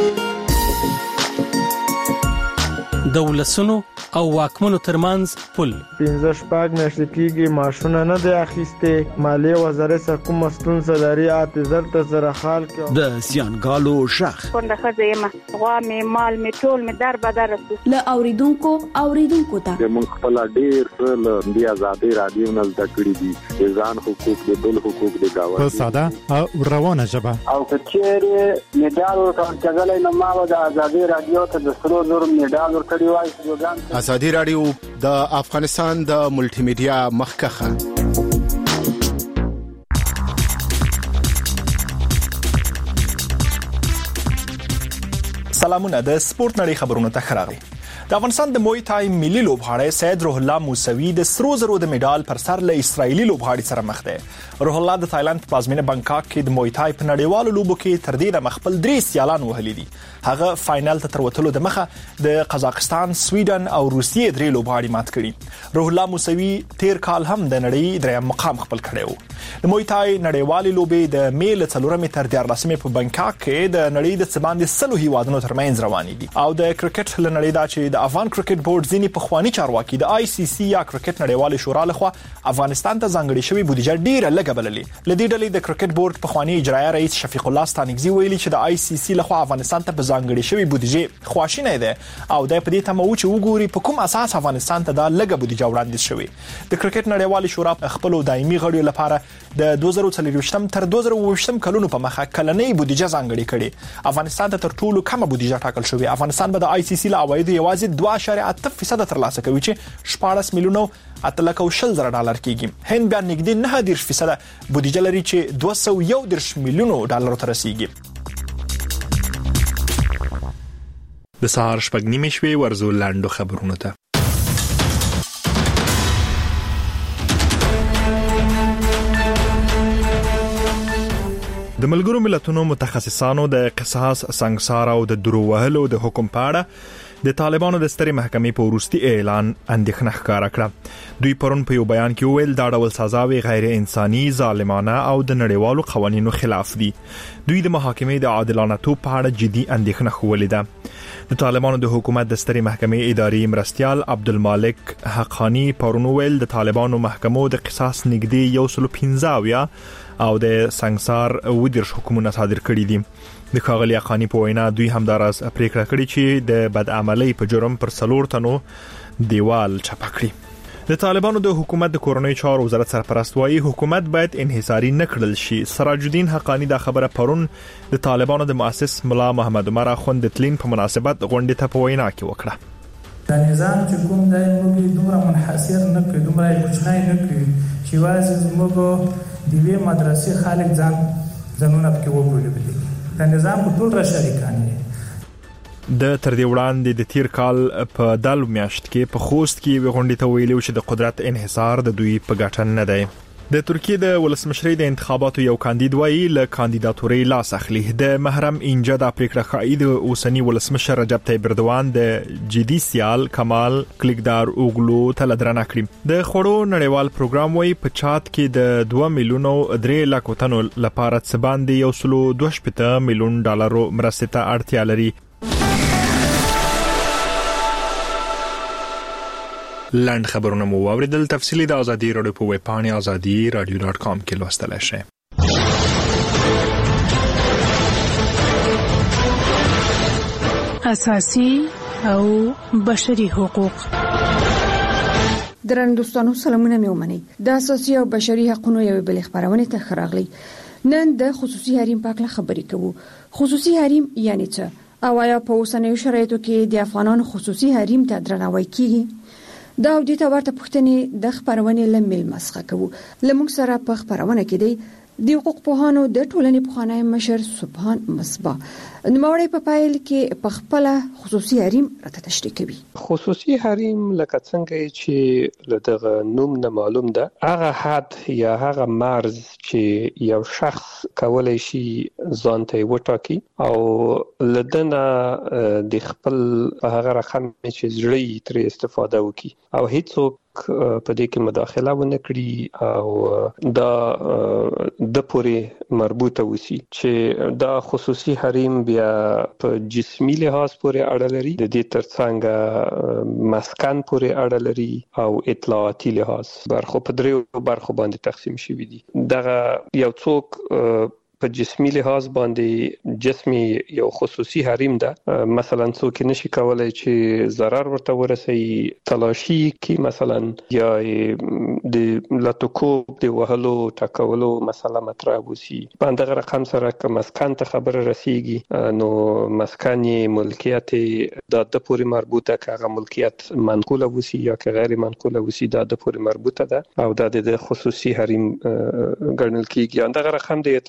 د ولسونو او واکمنو ترمنځ پل 15 میاشتې کېږي ماشونه نه دی اخیسته. مالیه وزارت سره کوم ستونزه لري اعتذار ته سره حال کې د سیانګالو شخ څنګه خزه ما غوا می مال می ټول می در بدر له اوریدونکو ته موږ خپل ډیر څه د ازادي رادیو نه زده کړی دي، ځان حقوق د بل حقوق د گاونډي په ساده او روانه ژبه او کچېره میډال ورکړل نو ما د ازادي رادیو ته د سرو زر میډال ورکړی وای. ازادي راډیو د افغانستان د ملټي میډیا مخکخه. سلامونه د سپورت نړۍ خبرونه ته خراغلي. د افغانستان د موی تای ملي لوبغاړی سید روح الله موسوي د سرو زرو د میډال پر سر له اسرایلی لوبغاړي سره مخ دی. روح الله د تایلند په پلازمینه بانکاک کې د موی تای په نړیوالو لوبو کې تر دې د مخبل 3 سیالان وهلي دي. هغه فائنل ته تر وتلو د مخه د قزاقستان، سویډن او روسیې 3 لوبغاړي مات کړي. روح الله موسوي تیر کال هم د نړۍ دریم مقام خپل کړی و. د موی تای نړیوالې لوبې د می له 4 تر 14 په بانکاک کې د نړۍ د سباندې 100 هیوادونو ترمنځ روانې دي. او د کرکټ له نړۍ دا چې د افغان کرکټ بورډ ځینی په خواني چارواکي د آی سی سی یا کرکټ نړیوالې شورا لخوا افغانستان ته ځانګړي شوی بودیجه ډیره لږه بللې. لدې ډلې د کرکټ بورډ په خواني اجرایي رئیس شفیق الله ستانکزي ویلي چې د آی سی سی لخوا افغانستان ته په ځانګړي شوی بودیجه خواشینه ده او د په دې تمه و چې وګوري په کوم اساس افغانستان ته د لږه بودیجه وړاندیز شوی. د کرکټ نړیوالې شورا خپل دایمي غړیو لپاره د 2024 تر 2020 کلونو په مخه کلنۍ بودیجه ځانګړي کړي. افغانستان ته تر ټولو کمه بودیجه ټاکل شوې. افغانستان به د آی سی سی له عوایدو یوازې 2.8% ترلاسه کوي چې 14 میلیونه $810,000 کېږي. هند بیا نږدې 9% بودیجه لري چې $211 میلیونه ته رسیږي. د سهار 8:30 شوي ورزو لاندو خبرونه ته. د ملګرو ملتونو متخصصانو د قصاص، سنگسار او د درو وهلو د حکم په اړه د طالبانو د سترې محکمې په وروستي اعلان اندېښنه ښکاره کړه. دوی پرون په یو بیان کې ویل دا ډول سزاوي غیر انساني، ظالمانه او د نړیوالو قوانینو خلاف دي. دوی د محاکمې د عادلانه توپ په اړه جدي اندېښنه ښودلې ده. د طالبانو د حکومت د سترې محکمې اداري مرستیال عبدالمالک حقانی پرون ویل د طالبانو محکمو د قصاص نږدې 115 او د سنگسار ودرش حکومت صادر کړی دي. د ښاغلي حقانی په وینا دوی همداراز پریکړه کړې چې د بدعملۍ په جرم پر 4 تنو دیوال چپه کړي. د طالبانو د حکومت د کورنۍ چارو وزارت سرپرست وايي حکومت باید انحصاري نه کړل شي. سراج الدین حقانی دا خبره پرون د طالبانو د مؤسس ملا محمد عمر اخوند د تلین په مناسبت غونډه ته په وینا کې وکړه. د نظام چې کوم دی موږ دومره منحصر نه کړو، دومره کوچنی نه کړو چې واسه موږ د وی مدرسې خالق ځانونه پکې وګوري. د نظام په ټول را شریکان دي. د تر دې وړاندې د تیر کال په دالو میاشت کې په خوست کې غونډه ته ویلو چې د قدرت انحصار د دوی په ګټه نه دی. د ترکیه د ولسمشرۍ د انتخاباتو یو کاندید وایي له کاندیداتوري لاس اخلي. د محرم انجا د پریکړه خایي د اوسنی ولسمشر رجب طیب اردوان د جدي سیال کمال کلیکدار اوغلو ته لدرنه کړی. د خړو نړیوال پروګرام وایي په چات کې د 2 میلیونو 3 لک تنو لپاره څه باندې $1.2 میلیون مرستې ته اړتیا لري. لاند خبرونه مو واوریدل. تفصیلی د ازادي رادیو په ویب پاڼه azadi.radio.com کې لوستل شئ. اساسي او بشري حقوق. درنو دوستانو سلامونه مې ومنئ. د اساسي او بشري حقوقو یو بل خبرونه ته خراغلي. نن د خصوصي حریم په اړه خبرې کوو. خصوصي حریم یعنی څه؟ او آیا په اوسنیو شرایطو کې د افغانانو خصوصي حریم ته درناوی کیږي؟ دا د دې ورته پوښتنې د خبرونه لمل مسخه کوو. لمونږ سره په خبرونه کې دی د حقوق پوهانو د ټولنې پخوانی مشر سبحان مصباح نوموړی په پایل کې په خپل خصوصي حریم راته تشریح کوي. خصوصي حریم لکه څنګه چې لدغه نوم نه معلوم ده، هغه حد یا هغه مرز چې یو شخص کولای شي ځان ته وټاکي او لدنه د خپل هغه رقم چې زړی تر استفاده وکي او هیڅوک په دې کې مداخله ونه کړي او دا د پورې مربوطه وسی چې دا خصوصي حریم بیا په جسمي لحاظ پورې اړه لري، د دې ترڅنګ مسکن پورې اړه لري او اطلاعاتي لحاظ برخو په دریو برخو باندې تقسیم شوی دي. دغه یو څوک په جسمي لحاظ باندې جسمي یو خصوصي حریم ده، مثلا څوک نشي کولای چې ضرر ورته ورسي، تلاشي کی مثلا یا د لاتوکوب د وهلو ټاکولو مسله مطرح وسی. باندې رقم سره که مسکن ته خبر رسیږي نو مسکن ملکیت د پورې مربوطه، که ملکیت منقوله وسی یا که غیر منقوله وسی د پورې مربوطه ده او د خصوصي حریم ګڼل کیږي. اندغه رقم د اطلاعات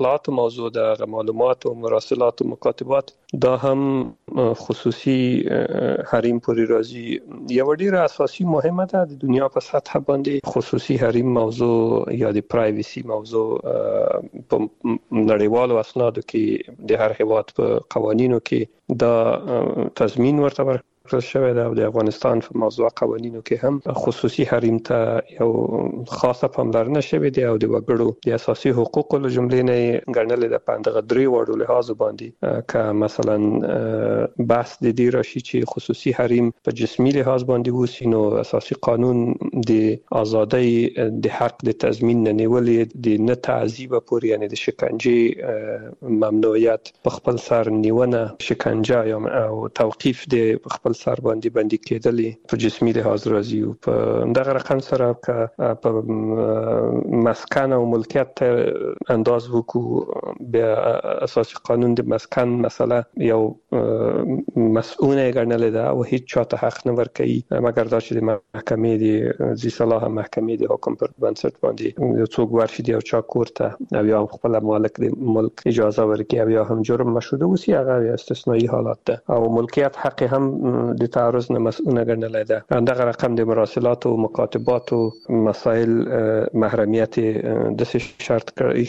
موضوع د معلومات او مراسلات او مکاتبات دا هم خصوصي حریم پورې راځي. یو ډیره اساسي مهمه ده د دنیا په سطح باندې خصوصي حریم موضوع یا د پرایویسی موضوع په نړیوالو اسنادو کې د هر هیواد په قوانینو کې دا تضمین ورته ورکړل شوی دی او د افغانستان په موضوع قوانینو کې هم خصوصي حریم ته یو خاصه پاملرنه شوې ده او د وګړو د اساسي حقوقو له جملې نه ګڼل ده په دغه درې وړو لحاظ باندې که مثلا بحث د دې راشي چې خصوصي حریم په جسمي لحاظ باندې وسی نو اساسي قانون د ازادۍ د حق د تضمین نه نیولې د نه تعذیب پورې یعنی د شکنجه ممنوعیت په خپل سر نیونه شکنجه او توقيف د خپل سر باندې بندي کېدلې په جسمي لحاظ راځي او په دغه رقم سره په مسکن او ملکیت انداز وکړو بیا اساسي قانون د مسکن مسله یو مسؤونه ګڼل ده او هیڅ چاته حق نه ورکوي مګر دا چې د محکمې د ذی صلاح محکمې د حکم پر بنسټ باندې څوک ورشي دی او چا کوړه او یا خپل مالک د ملک اجازه ورکړي او یا هم جرم مشهوده وسی هغه استثنایی حالات ده او ملکیت حق هم د تعرض نه مسؤونه ګڼل ده. دغه رقم د مراسلات او مکاتبات او مسائل محرمیت د شرط کوي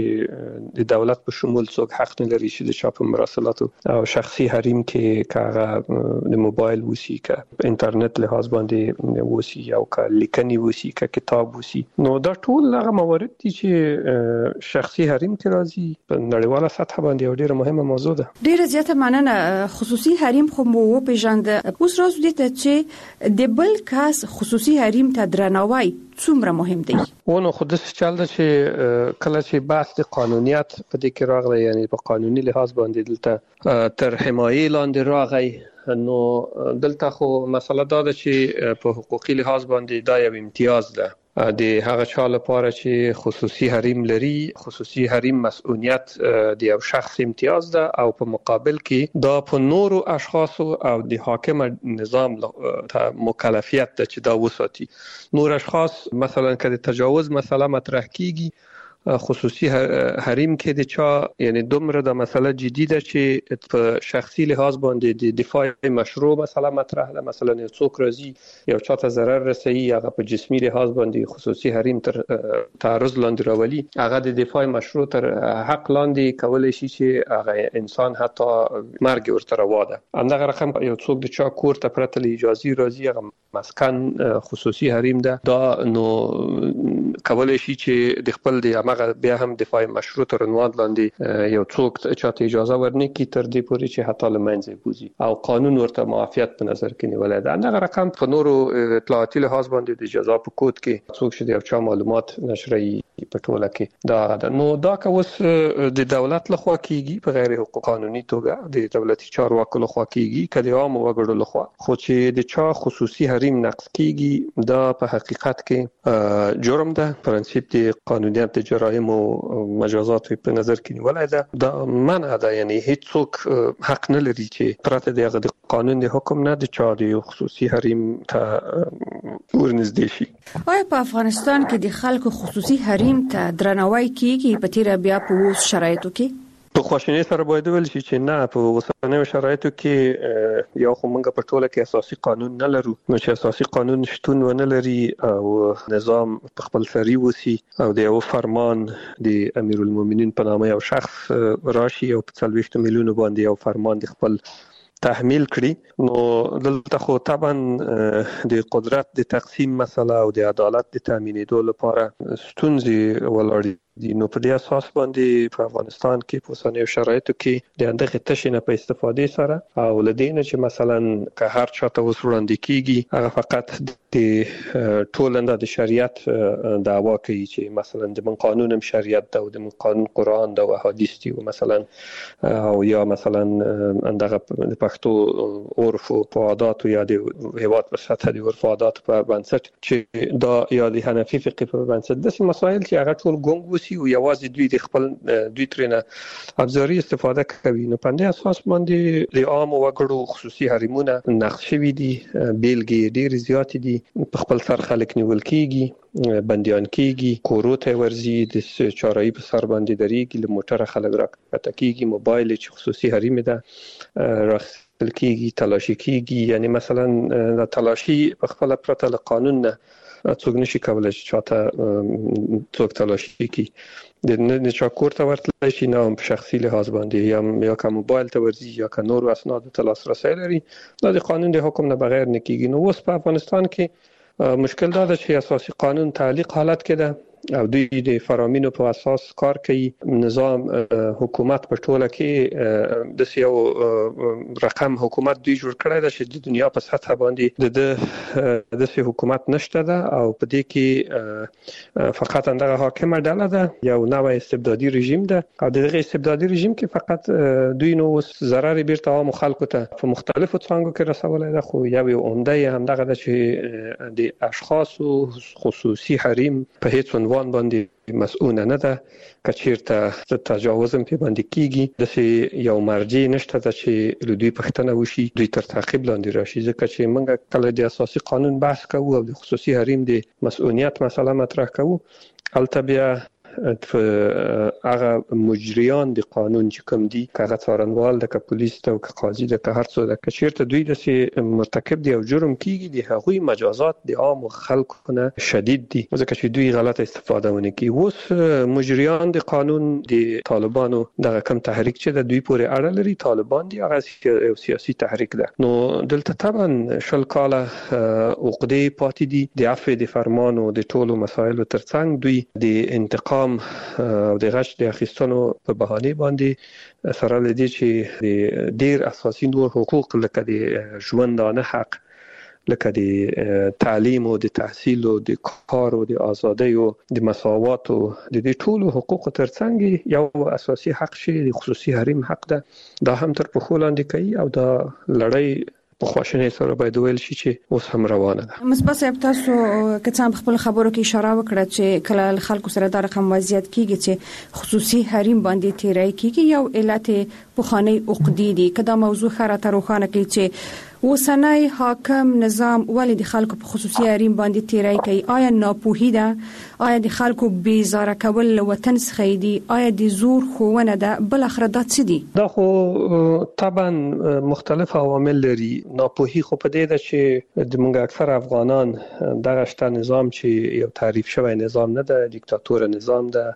چې د دولت په شمول څوک حق نه لري چې د چاپ مراسلات او شخصي حریم کې کاغه د موبایل وسی ک انټرنیټ لحاظ باندې وسی او ک لیکنی وسی ک کتاب وسی نو دا ټول هغه موارد دي چې شخصي حریم کې راځي په نړیواله سطح باندې ډیره مهمه موضوع ده. ډیره زیاته مننه. خصوصي حریم خو مو پیژند اوس راځو دي چې د بل کس خصوصي حریم ته درناوی څومره مهم دی؟ ونه خو د چل ده چې کله چې بحث د قانونیت په دې کې راغلی یعنی په قانوني لحاظ باندې دلته تر حمایې لاندې راغی نو دلته خو مسله دا ده چې په حقوقي لحاظ باندې دا یو امتیاز ده د هغه چا لپاره چې خصوصي حریم لري. خصوصي حریم مسؤلیت د یو شخص امتیاز ده او په مقابل کې دا په نورو اشخاص او د حاکم نظام مکلفیت ده چې دا وساتي. نور اشخاص مثلا که د تجاوز مسله مطرح کیږي خصوصي حریم کې د چا یعنی دومره د مسله جدي ده چې په شخصي لحاظ باندې د دفاع مشروع مسله مطرح ده. مثلا یو څوک راځي یو چاته ضرر رسوي هغه په جسمي لحاظ باندې خصوصي حریم تر تعرض لاندې راولي هغه د دفاع مشروع تر حق لاندې کولای شي چې هغه انسان حتی مرګ ورته روا ده. همدغه رقم یو څوک د چا کور ته پرته له اجازه راځي هغه مسکن خصوصي حریم ده. دا نو کولای شي چې د خپل د هغه بیا هم دفاع مشروع تر عنوان لاندې یو څوک چاته اجازه ورنکړي تر دې پورې چې حتی لمنځه بوزي او قانون ورته معافیت په نظر کې نیولای ده. دغه رقم په نورو اطلاعاتي لحاظ باندې د جزا په کود کې څوک چې د یو چا معلومات نشري په ټوله کې دا ده. نو دا که اوس د دولت لخوا کیږي په غیر حقوق قانوني توګه د دولتي چارواکو لخوا کیږي که د عام وګړو لخوا خو چې د چا خصوصي حریم نقض کیږي دا په حقیقت کې جرم ده. پرنسيپ د قانونیت د جرایم او مجازات په نظر کې نیولای ده. دا منع ده یعنی هیڅ څوک حق نه لري چې پرته د قانون د حکم نه د چا د خصوصي حریم ته ورنږدې شي. آیا په افغانستان کې د خلکو خصوصي حریم ته درناوی کیږي په تیر بیا په اوس شرایطو کې؟ په خواشینۍ سره باید ویل شي چې نه په اوسنیو شرایطو کې یو خو موږ په ټوله کې اساسي قانون نه لرو نو چې اساسي قانون شتون ونه لري او نظام په خپل سری وسی او د یو فرمان د امیرالمؤمنین په نامه یو شخص راشي او په 40 میلیون باندې یو فرمان د خپل تحمیل کړي نو دلته خو طبعا د قدرت د تقسیم مسله او د عدالت د تامینېدو لپاره ستونزې ولاړ دي. نو په دې اساس باندې په افغانستان کې په اوسنیو شرایطو کې د اندغه تشنه په استفادې سره او لدینه چې مثلا که هر چاته وسوړاندې کیږي هغه فقط د ټولنده د شریعت دعوا کوي چې مثلا د من قانونم شریعت ده او د من قانون قرآن ده او حدیث دي او مثلا او یا مثلا اندغه د پښتو عرف او عادات یا د هیواد په سطح د عرف او عادات په بنسټ چې دا یا د حنفي فقه په بنسټ د مسایل چې هغه ټول ګونګ ونیسي او یوازې دوی د خپل دوی ترنه ابزاري استفاده کوي. نو په دې اساس باندې د عام وګړو خصوصي حرمونه نقش شوي دي، بیلګې ډېر زیات دي، په خپل سر خلک نیول کیږي، بنديان کیږي، کورو ته ورزي، د چارایي په سر باندې درېږي، له موټره خلک راکته کیږي، موبایل چې خصوصي حریم ده راخل کیږي، تلاشي کیږي. یعنی مثلا د تلاشي په خپل پرته له قانون نه څوک نشي کولای چې چاته څوک تلاشي کی د نه چا کور ته ورتلای شي، نه په شخصي لحاظ باندې یا که موبایل ته ورزي یا که نور اسناد ته لاسرسي لري، دا د قانون د حکم نه بغیر نه کیږي. نو اوس په افغانستان کې مشکل دا ده چې اساسي قانون تعلیق حالت کې ده او دوی د فرامینو په اساس کار کوي. نظام حکومت په ټوله کې د یو رقم حکومت دوی جوړ کړی دی چې د دنیا په سطح باندې د حکومت نشته ده او په دې کې فقط اندغه حاکمه ډله ده، یو نوې استبدادي رژیم ده او دغه استبدادي رژیم کې فقط دوی نو ضرر بیرته عام خلکو ته په مختلفو څانګو کې رسولای ده. خو یو عمده همدغه ده چې د اشخاصو خصوصي حریم په هیڅ عنوان باندې مسؤل نه ده. کچیرته تجاوز په باندې کیږي د یو مرجع نشته چې دوی پښتنه وشي، دوی تر تعقیب لاندې راشي. ځکه چې موږ کله د اساسي قانون بحث کوو او د خصوصي حریم د مسؤلیت مسله مطرح کوو، البته بیا هغه مجریان د قانون چې کوم دي، هغه څارنوال د پولیس ته او قاضي د هر څو د کچیرته دوی د مرتکب دی او جرم کیږي، د هغوی مجازات د عام خلکو نه شدید دي ځکه چې دوی غلط استفاده ونه کوي. اوس مجریان د قانون د طالبانو دغه کم تحریک چې د دوی پورې اړه لري، طالبان دي، هغه سیاسي تحریک ده. نو دلته طبعا شل کاله عقدې پاتې دي د عفو د فرمان او د ټولو مسایلو ترڅنګ دوی د انتقام او د غش د اخیستنو په بهانه باندې سره لدی چې د ډیر اساسي نور حقوق لکه د ژوندانه حق، لکه د تعلیم او د تحصیل او د کار او د ازادۍ او د مساوات او د دې ټولو حقوق ترڅنګ یو اساسي حق شي د خصوصي حریم حق ده، دا هم تر پخو لاندې کوي او دا لړۍ په خواشنۍ سره باید ویل شي چې اوس هم روانه ده. مصباح صاحب، تاسو کڅام خپل خبرو کې اشاره وکړه چې کله خلکو سره دا رقم وضعیت کیږي چې خصوصي حریم باندې تیرای کیږي، یو علت پخوانی عقدې دي. کدا موضوع خره ته روښانه کوي چې اوسنۍ حاکم نظام ولې د خلکو په خصوصي حریم باندې تیرای کوي؟ آیا ناپوهي ده؟ آیا د خلکو بیزاره کول له وطن څخه دي؟ آیا د زور خوونه ده؟ بل اخر دا څه دي؟ دا خو طبعا مختلف عوامل لري. ناپوهي خو په دې ده چې د موږ اکثر افغانان دغه شته نظام چې یو تعریف شوی نظام نه ده، دیکتاتور نظام ده،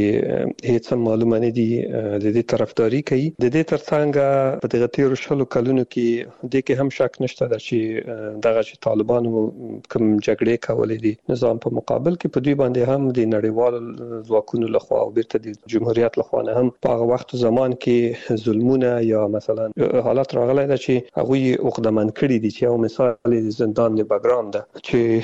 پکې هیڅ معلومه نه دي د دې طرفداري کوي. د دې ترڅنګ په دغه تیر شلو کلونو کې د کې هم شک نشته چې دغه چې طالبانو کوم جګړې کولې دي نظام په مقابل کې په دوی باندې هم د نړیوالو ځواکونو لخوا او بیرته د جمهوریت لخوا نه هم په هغه وخت زمان کې ظلمونه یا مثلا حالت راغلی ده چې هغه عقدمن کړي دي. چې یو مثال د زندان د بګراند ده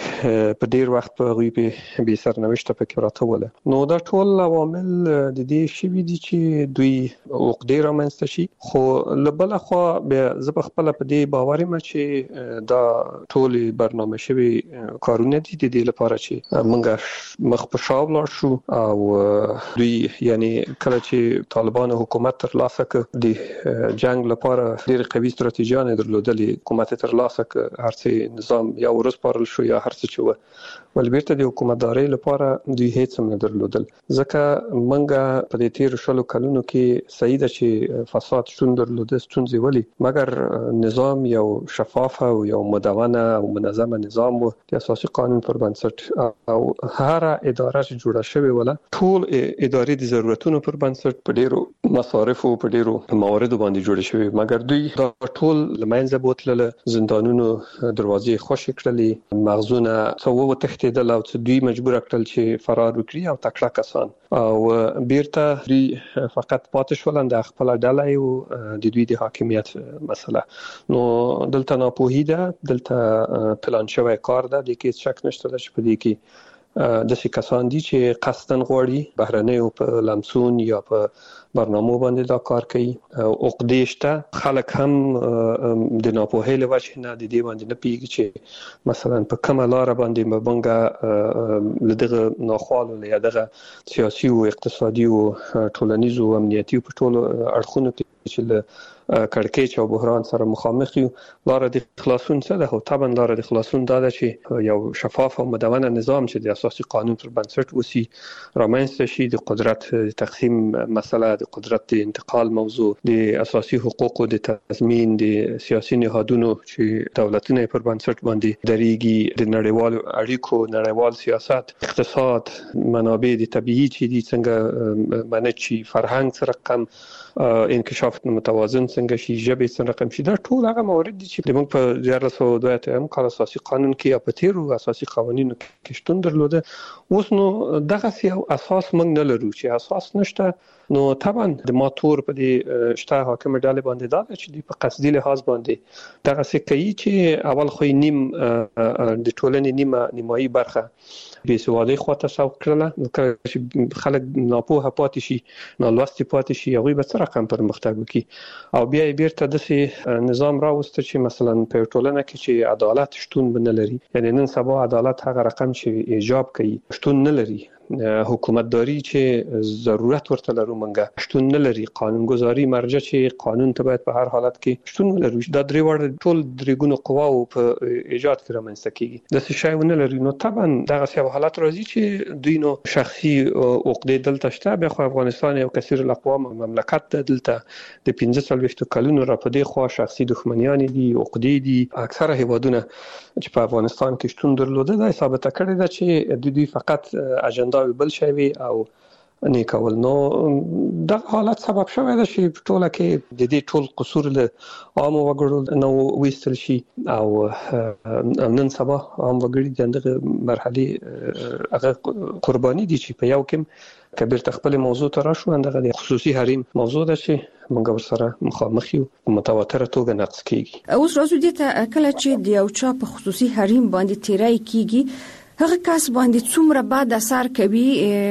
چې په ډیر وخت په غوي په بي سرنوشت په کې راټوله. نو دا ټول عوامل د دې شی دي چې دوی عقدې رامنځته شي. خو لبل خو به زه خپل په دې باور یم چې دا ټول برنامه شوی کارونه دي د دې لپاره چې موږ مخ په شا ولاړ شو او دوی یعنی کله چې طالبان حکومت تر لاسه کړ د جنگ لپاره ډېر قوي ستراتیژیان درلودلې، حکومت تر لاسه کړ، هر څه نظام یا ورسپارل شو یا هر څه چې ول بیرته د حکومتداري لپاره دوی هیڅ هم نه درلودل. ځکه موږ په دې تیر شلو کلونو کې صحیح ده چې فساد شون درلوده، ستونزې ولي، مګر نظام یو شفاف او یو مدونه او منظمه نظام و د اساسي قانون پر بنسټ او هر اداره چې جوړه شوې ولا ټول ادارې د ضرورتونو پر بنسټ په ډیرو مصارف او په ډیرو موارد باندې جوړه شوې، مګر دوی دا ټول لمنځه بوتلل، زندانونو دروازې خوشې کړلې، مغزونه څو تختیدل او دوی مجبور کړل چې فرار وکړي او تکړه کسان او بیرته دوی فقط پاتې شول د خپل ډله او د دوی د حاکمیت مسله. نو دلته ناپوهي ده، دلته پلان شوی کار ده، د کې شک نشته چې په دې کې د څه کسان دي چې قصدن غواړي بهرنیو په لمسون یا په برنامه باندې دا کار کوي. عقدهشته خلک هم د ناپوهۍ له وجې نه د دې باندې نه پیږي چې مثلا په کومه لار باندې مبنګه لدغه ناخوالو یا دغه سیاسي او اقتصادي او ټولنیزو او امنیتي په ټولو اړخونو کې چې له کړکېچ او بحران سره مخامخ یو. لار د خلاصون څه ده؟ او طبعا لار د خلاصون دا ده چې یو شفاف او مدونه نظام چې د اساسي قانون پر بنسټ وسی رامنځته شي. د قدرت تقسیم مسله، د قدرت انتقال موضوع، د اساسي حقوقو د تضمین، د سیاسي نهادونو چې دولتونه پر بنسټ باندې درېږي، د نړیوالو اړیکو، نړیوال سیاست، اقتصاد، منابع د طبيعي چې دي څنګه منځ شي، فرهنګ سره کم انکشاف متوازن څنګه شي، ژبه څنګه رقم شي. دا ټول هغه موارد دي چې موږ په 1402 کال اساسي قانون کې یا په تیرو اساسي قوانینو کې شتون درلوده. اوس نو دغه یو اساس موږ نه لرو. چې اساس نشته نو طبعا د ماتور په دې شته حاکم ډلې باندې دا چې په قصدي لحاظ باندې دغه څه کوي چې اول خو نیم د ټولنې نیمایي برخه بې سوادي خواته سوق کړله، چې خلک ناپوهه پاتې شي، نالوستي پاتې شي، هغوی به څه رقم پرمختګ وکړي. او بیا یې بیرته داسې نظام راوسته چې مثلا په ټولنه کې چې عدالت شتون نه لري. یعنی نن سبا عدالت هغه رقم چې ایجاب کوي شتون نه لري. حکومتداري چې ضرورت ورته لرو منګه شتون نه لري. قانونګذاري مرجع چې قانون ته باید په هر حالت کې شتون لري. دا درې وړ ټول درېګونو قواو په ایجاد کې رامنځته کیږي. د څه شی ونه لري. نو طبعا دغه څه حالت راځي چې دوی نو شخصي عقدې دلته شته. بیا خو افغانستان یو کثیر الاقوام مملکت ده. دلته د 15 کلونو را پدې خو شخصي دښمنیان دي، عقدې دي. اکثره هیوادونه چې په افغانستان کې شتون درلوده دا ثابت کړی ده چې دوی فقط اجنډا بل شي وي او نه کول. نو دا حالت سبب شوی ده چې ټوله کې د دې ټول قصور له عام وګړو نو وېستل شي. او نن سبا عام وګړي دغه مرحله هغه قرباني دي چې په یو کې کبیر تخپل موضوع ته راشو. دغه د خصوصي حریم موضوع ده چې موږ ورسره مخامخ یو متواتره توګه نقص کیږي. اوس راځو دې ته کله چې د یو چا په خصوصي حریم باندې تیرای کیږي هغه کس باندې څومره بعد اثر کوي.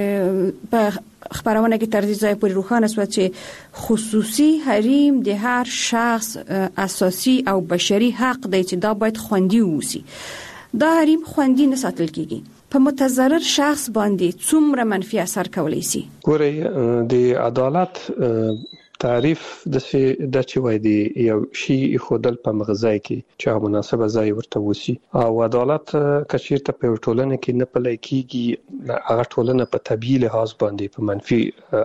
په خبرونه کې تر دې ځای پورې روښانه شو چې خصوصي حریم د هر شخص اساسي او بشري حق دی چې دا باید خوندي ووسی. دا حریم خوندي نه ساتل کیږي. په متضرر شخص باندې څومره منفي اثر کولی شي؟ ګورئ د عدالت تعریف د چې وای دی یو شی خودل په مغزای کې چې مناسبه ځای ورته وسی. او عدالت کچیرته په ټولنه کې نه پلی کیږي، هغه ټولنه په طبيعي لحاظ باندې په منفي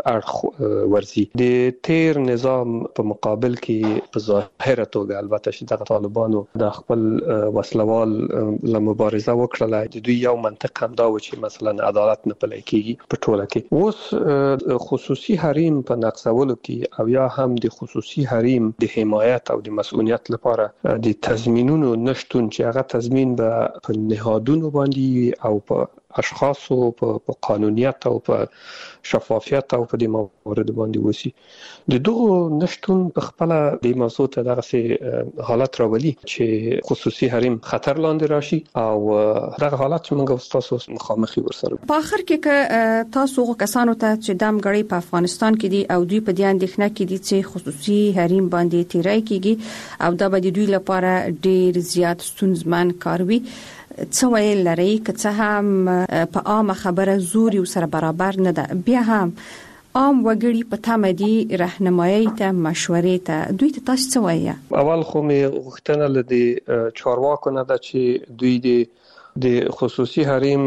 اړخ ورزي. د تیر نظام په مقابل کې په ظاهره توګه البته چې د طالبانو د خپل وسلوال له مبارزه وکړه، د دوی یو منطق هم دا و چې مثلا عدالت نه پلی کیږي په ټوله کې. اوس خصوصي حریم په نقصولو کې یا هم د خصوصي حریم د حمایت او د مسؤلیت لپاره د تضمینونو نشټون چې هغه تضمین به په نهادونو باندې او په اشخاصو په قانونیت او په شفافیت او په دې موارد باندې وسی. د دغه نشټون په خپل د موضوع ته دغه حالت راولي چې خصوصي حریم خطر لاندې راشي او دغه حالت موږ تاسو مخامخ ورسره. په اخر کې تاسو کسانو ته چې دام غړي په افغانستان کې دي او دوی په دې اندېښنه کې دي چې خصوصي حریم باندې تیرای کیږي او دا به دوی لپاره ډیر زیات ستونزمن کار وي، څه ویل لري؟ که څه هم په عامه خبره زوري سره برابر نه ده، بیا هم عام وګړي په تمه دي راهنمایي ته مشورې ته دوی ته تاسو څه وایي؟ اول خو مې غوښتنه لدی چارواکو نه ده چې دوی د خصوصي حریم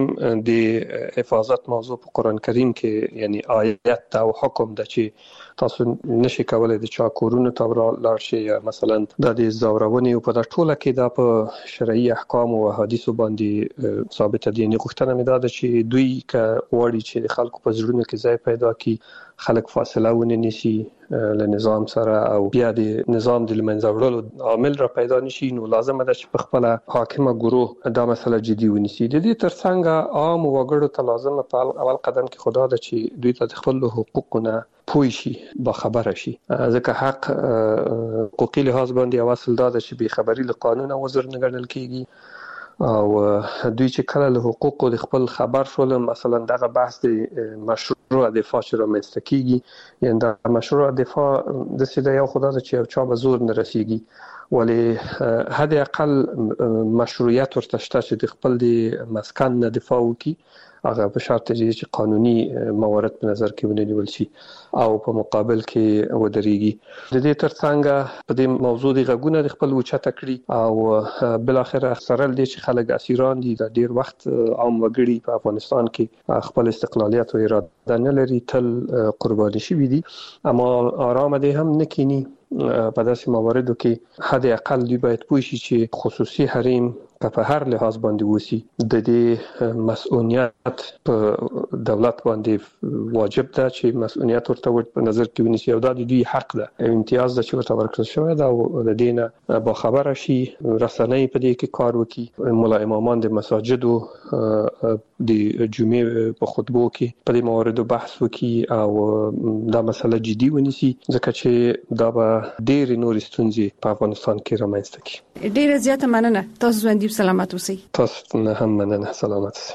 د حفاظت موضوع په قرآن کریم کې یعنی آیت او حکم ده چې تاسو نشي کولای د چا کورونو ته لاړ شي یا مثلا د زورونې په ټوله کې د په شرعي احکام او حدیثو باندې ثابت دي. نه غوښتنه مې ده چې دوی ک وړي چې د خلکو په زړونو کې ځای پیدا کړي، خلک فاصله ونه نیسي له نظام سره او بیا د نظام د لمنځه وړلو عامل را پیدا نشي. نو لازم ده چې په خپل حاکمه ګروه دا مسله جدي ونیسي. د دې ترڅنګ عام وګړو ته لازم په اول قدم کې خدا ده چې دوی ته خپل حقوقونه پوي شي، با خبره شي. ځکه حق حقوقي لحاظ باندې اصل دا ده چې بې خبري له قانون او وزر نه ګڼل کیږي او دوی چې کله له حقوقو د خپل خبر شول، مثلا دغه بحث د مشروع دفاع چې رامنځته کیږي، یعنی د مشروع دفاع د سیده یو خدای چې یو چا به زور نه رسیږي، ولی حد اقل مشروعیت ورته شته چې د خپل د مسکن نه دفاع وکړي، هغه په شرط چې قانوني موارد په نظر کې ونیول شي او په مقابل کې ودرېږي. د دې ترڅنګ په دې موضوع د غږونه د خپل وچته کړی او بل اخر سره د چې خلک اسیران دي د ډیر وخت عام وګړي په افغانستان کې خپل استقلالیت او اراده نه لري، تل قرباني شوي دي، اما آرام دي هم نکینی. په داسې مواردو کې حد اقل دوی باید پوه شي چې خصوصي حریم په هر لحاظ باندې وسی د دې مسؤلیت په دولت باندې واجب ده چې مسؤلیت ورته په نظر کې ونیسي او دا د دوی حق ده، امتیاز ده چې ورته ورکړل شوی ده او د دې نه با خبره شي، رسنۍ په دې کې کار وکړي، ملا امامان د مساجدو د جمعې په خطبو کې په دې مواردو بحث وکړي او دا مسله جدي ونیسي، ځکه چې دا به ډېر نور ستونزې په افغانستان کې رامنځته کړي. ډیره زیاته مننه، تاسو ژوندي سلامت اوسئ. تاسو نه هم مننه، سلامت اوسئ.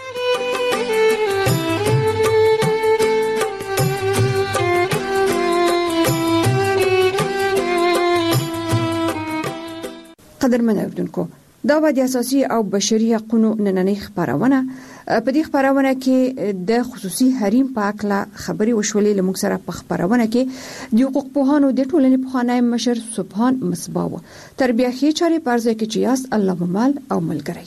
قدرمن اوریدونکو، دا د اساسي او بشري حقوقو نننۍ خبرونه په دې خبرونه کې د خصوصي حریم په اړه خبري وشولې. لمږ سره په خبرونه کې د حقوق پوهانو د ټولنې پوهانای مشر سبحان مصباح تربیحي چاري پرځای کې چیاس الله ممال او ملګری.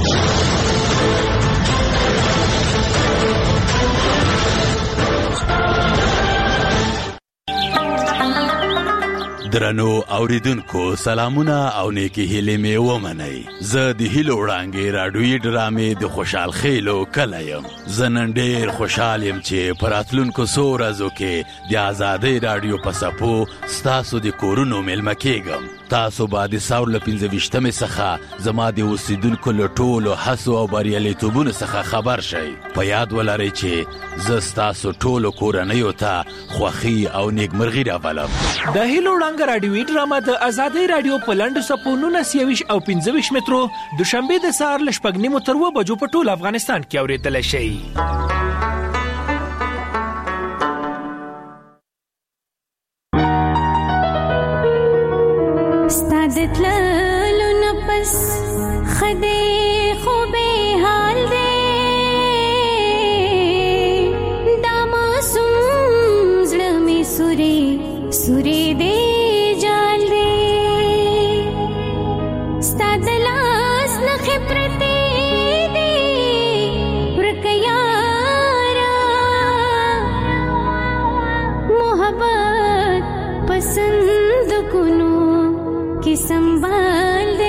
درنو اوریدونکو سلامونه او نیکی هیلې مې ومنئ. زه د هیلو وړانګې راډیویي ډرامې د خوشحال خیلو کلی یم. زه نن ډېر خوشحال یم چې په راتلونکو څو ورځو کې د ازادۍ راډیو په څپو ستاسو د کورونو میلمه کېږم. تاسو به د ساور له 25مې څخه زما د اوسیدونکو له ټولو هڅو او بریالیتوبونو څخه خبر شئ. په یاد ولرئ چې زه ستاسو ټولو کورنیو ته خوښي او نیکمرغي راولم. د هیلو وړانګه راډیویي ډرامه د ازادۍ راډیو په لنډو څپو 19 او 25 مترو دوشنبه د سهار له 6:30 تر 2 بجو په ټول افغانستان کې اورېدل شي. ستادتلو نفس خدي خوبي حال دي داما سمزلمي سوري سوري دي جال دي ستادلاس نخبرتي دي ورکيارا محبت پسند کنو की संभाल दे.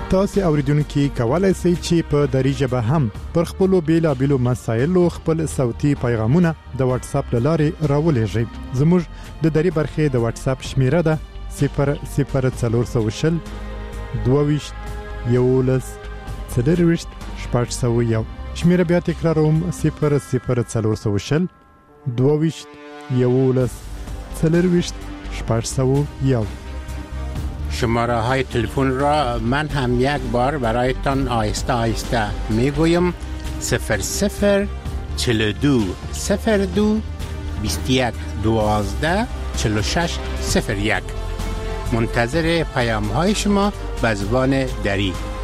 تاسو اوریدونکو کولای شئ چې په دری ژبه هم پر خپل بیلابېلو مسایلو خپل صوتي پیغامونه د واتس اپ لارې راولېږئ. زموږ د دری برخې د واتس اپ شمیره ده 00420 22 11 40 شپږ. شمیره بیا تکراروم 00420 22 11 40 شپږ. شماره های تلفن را من هم یک بار برایتان آهسته آهسته میگویم 00 42 02 21 12 46 01. منتظر پیام های شما به زبان دری.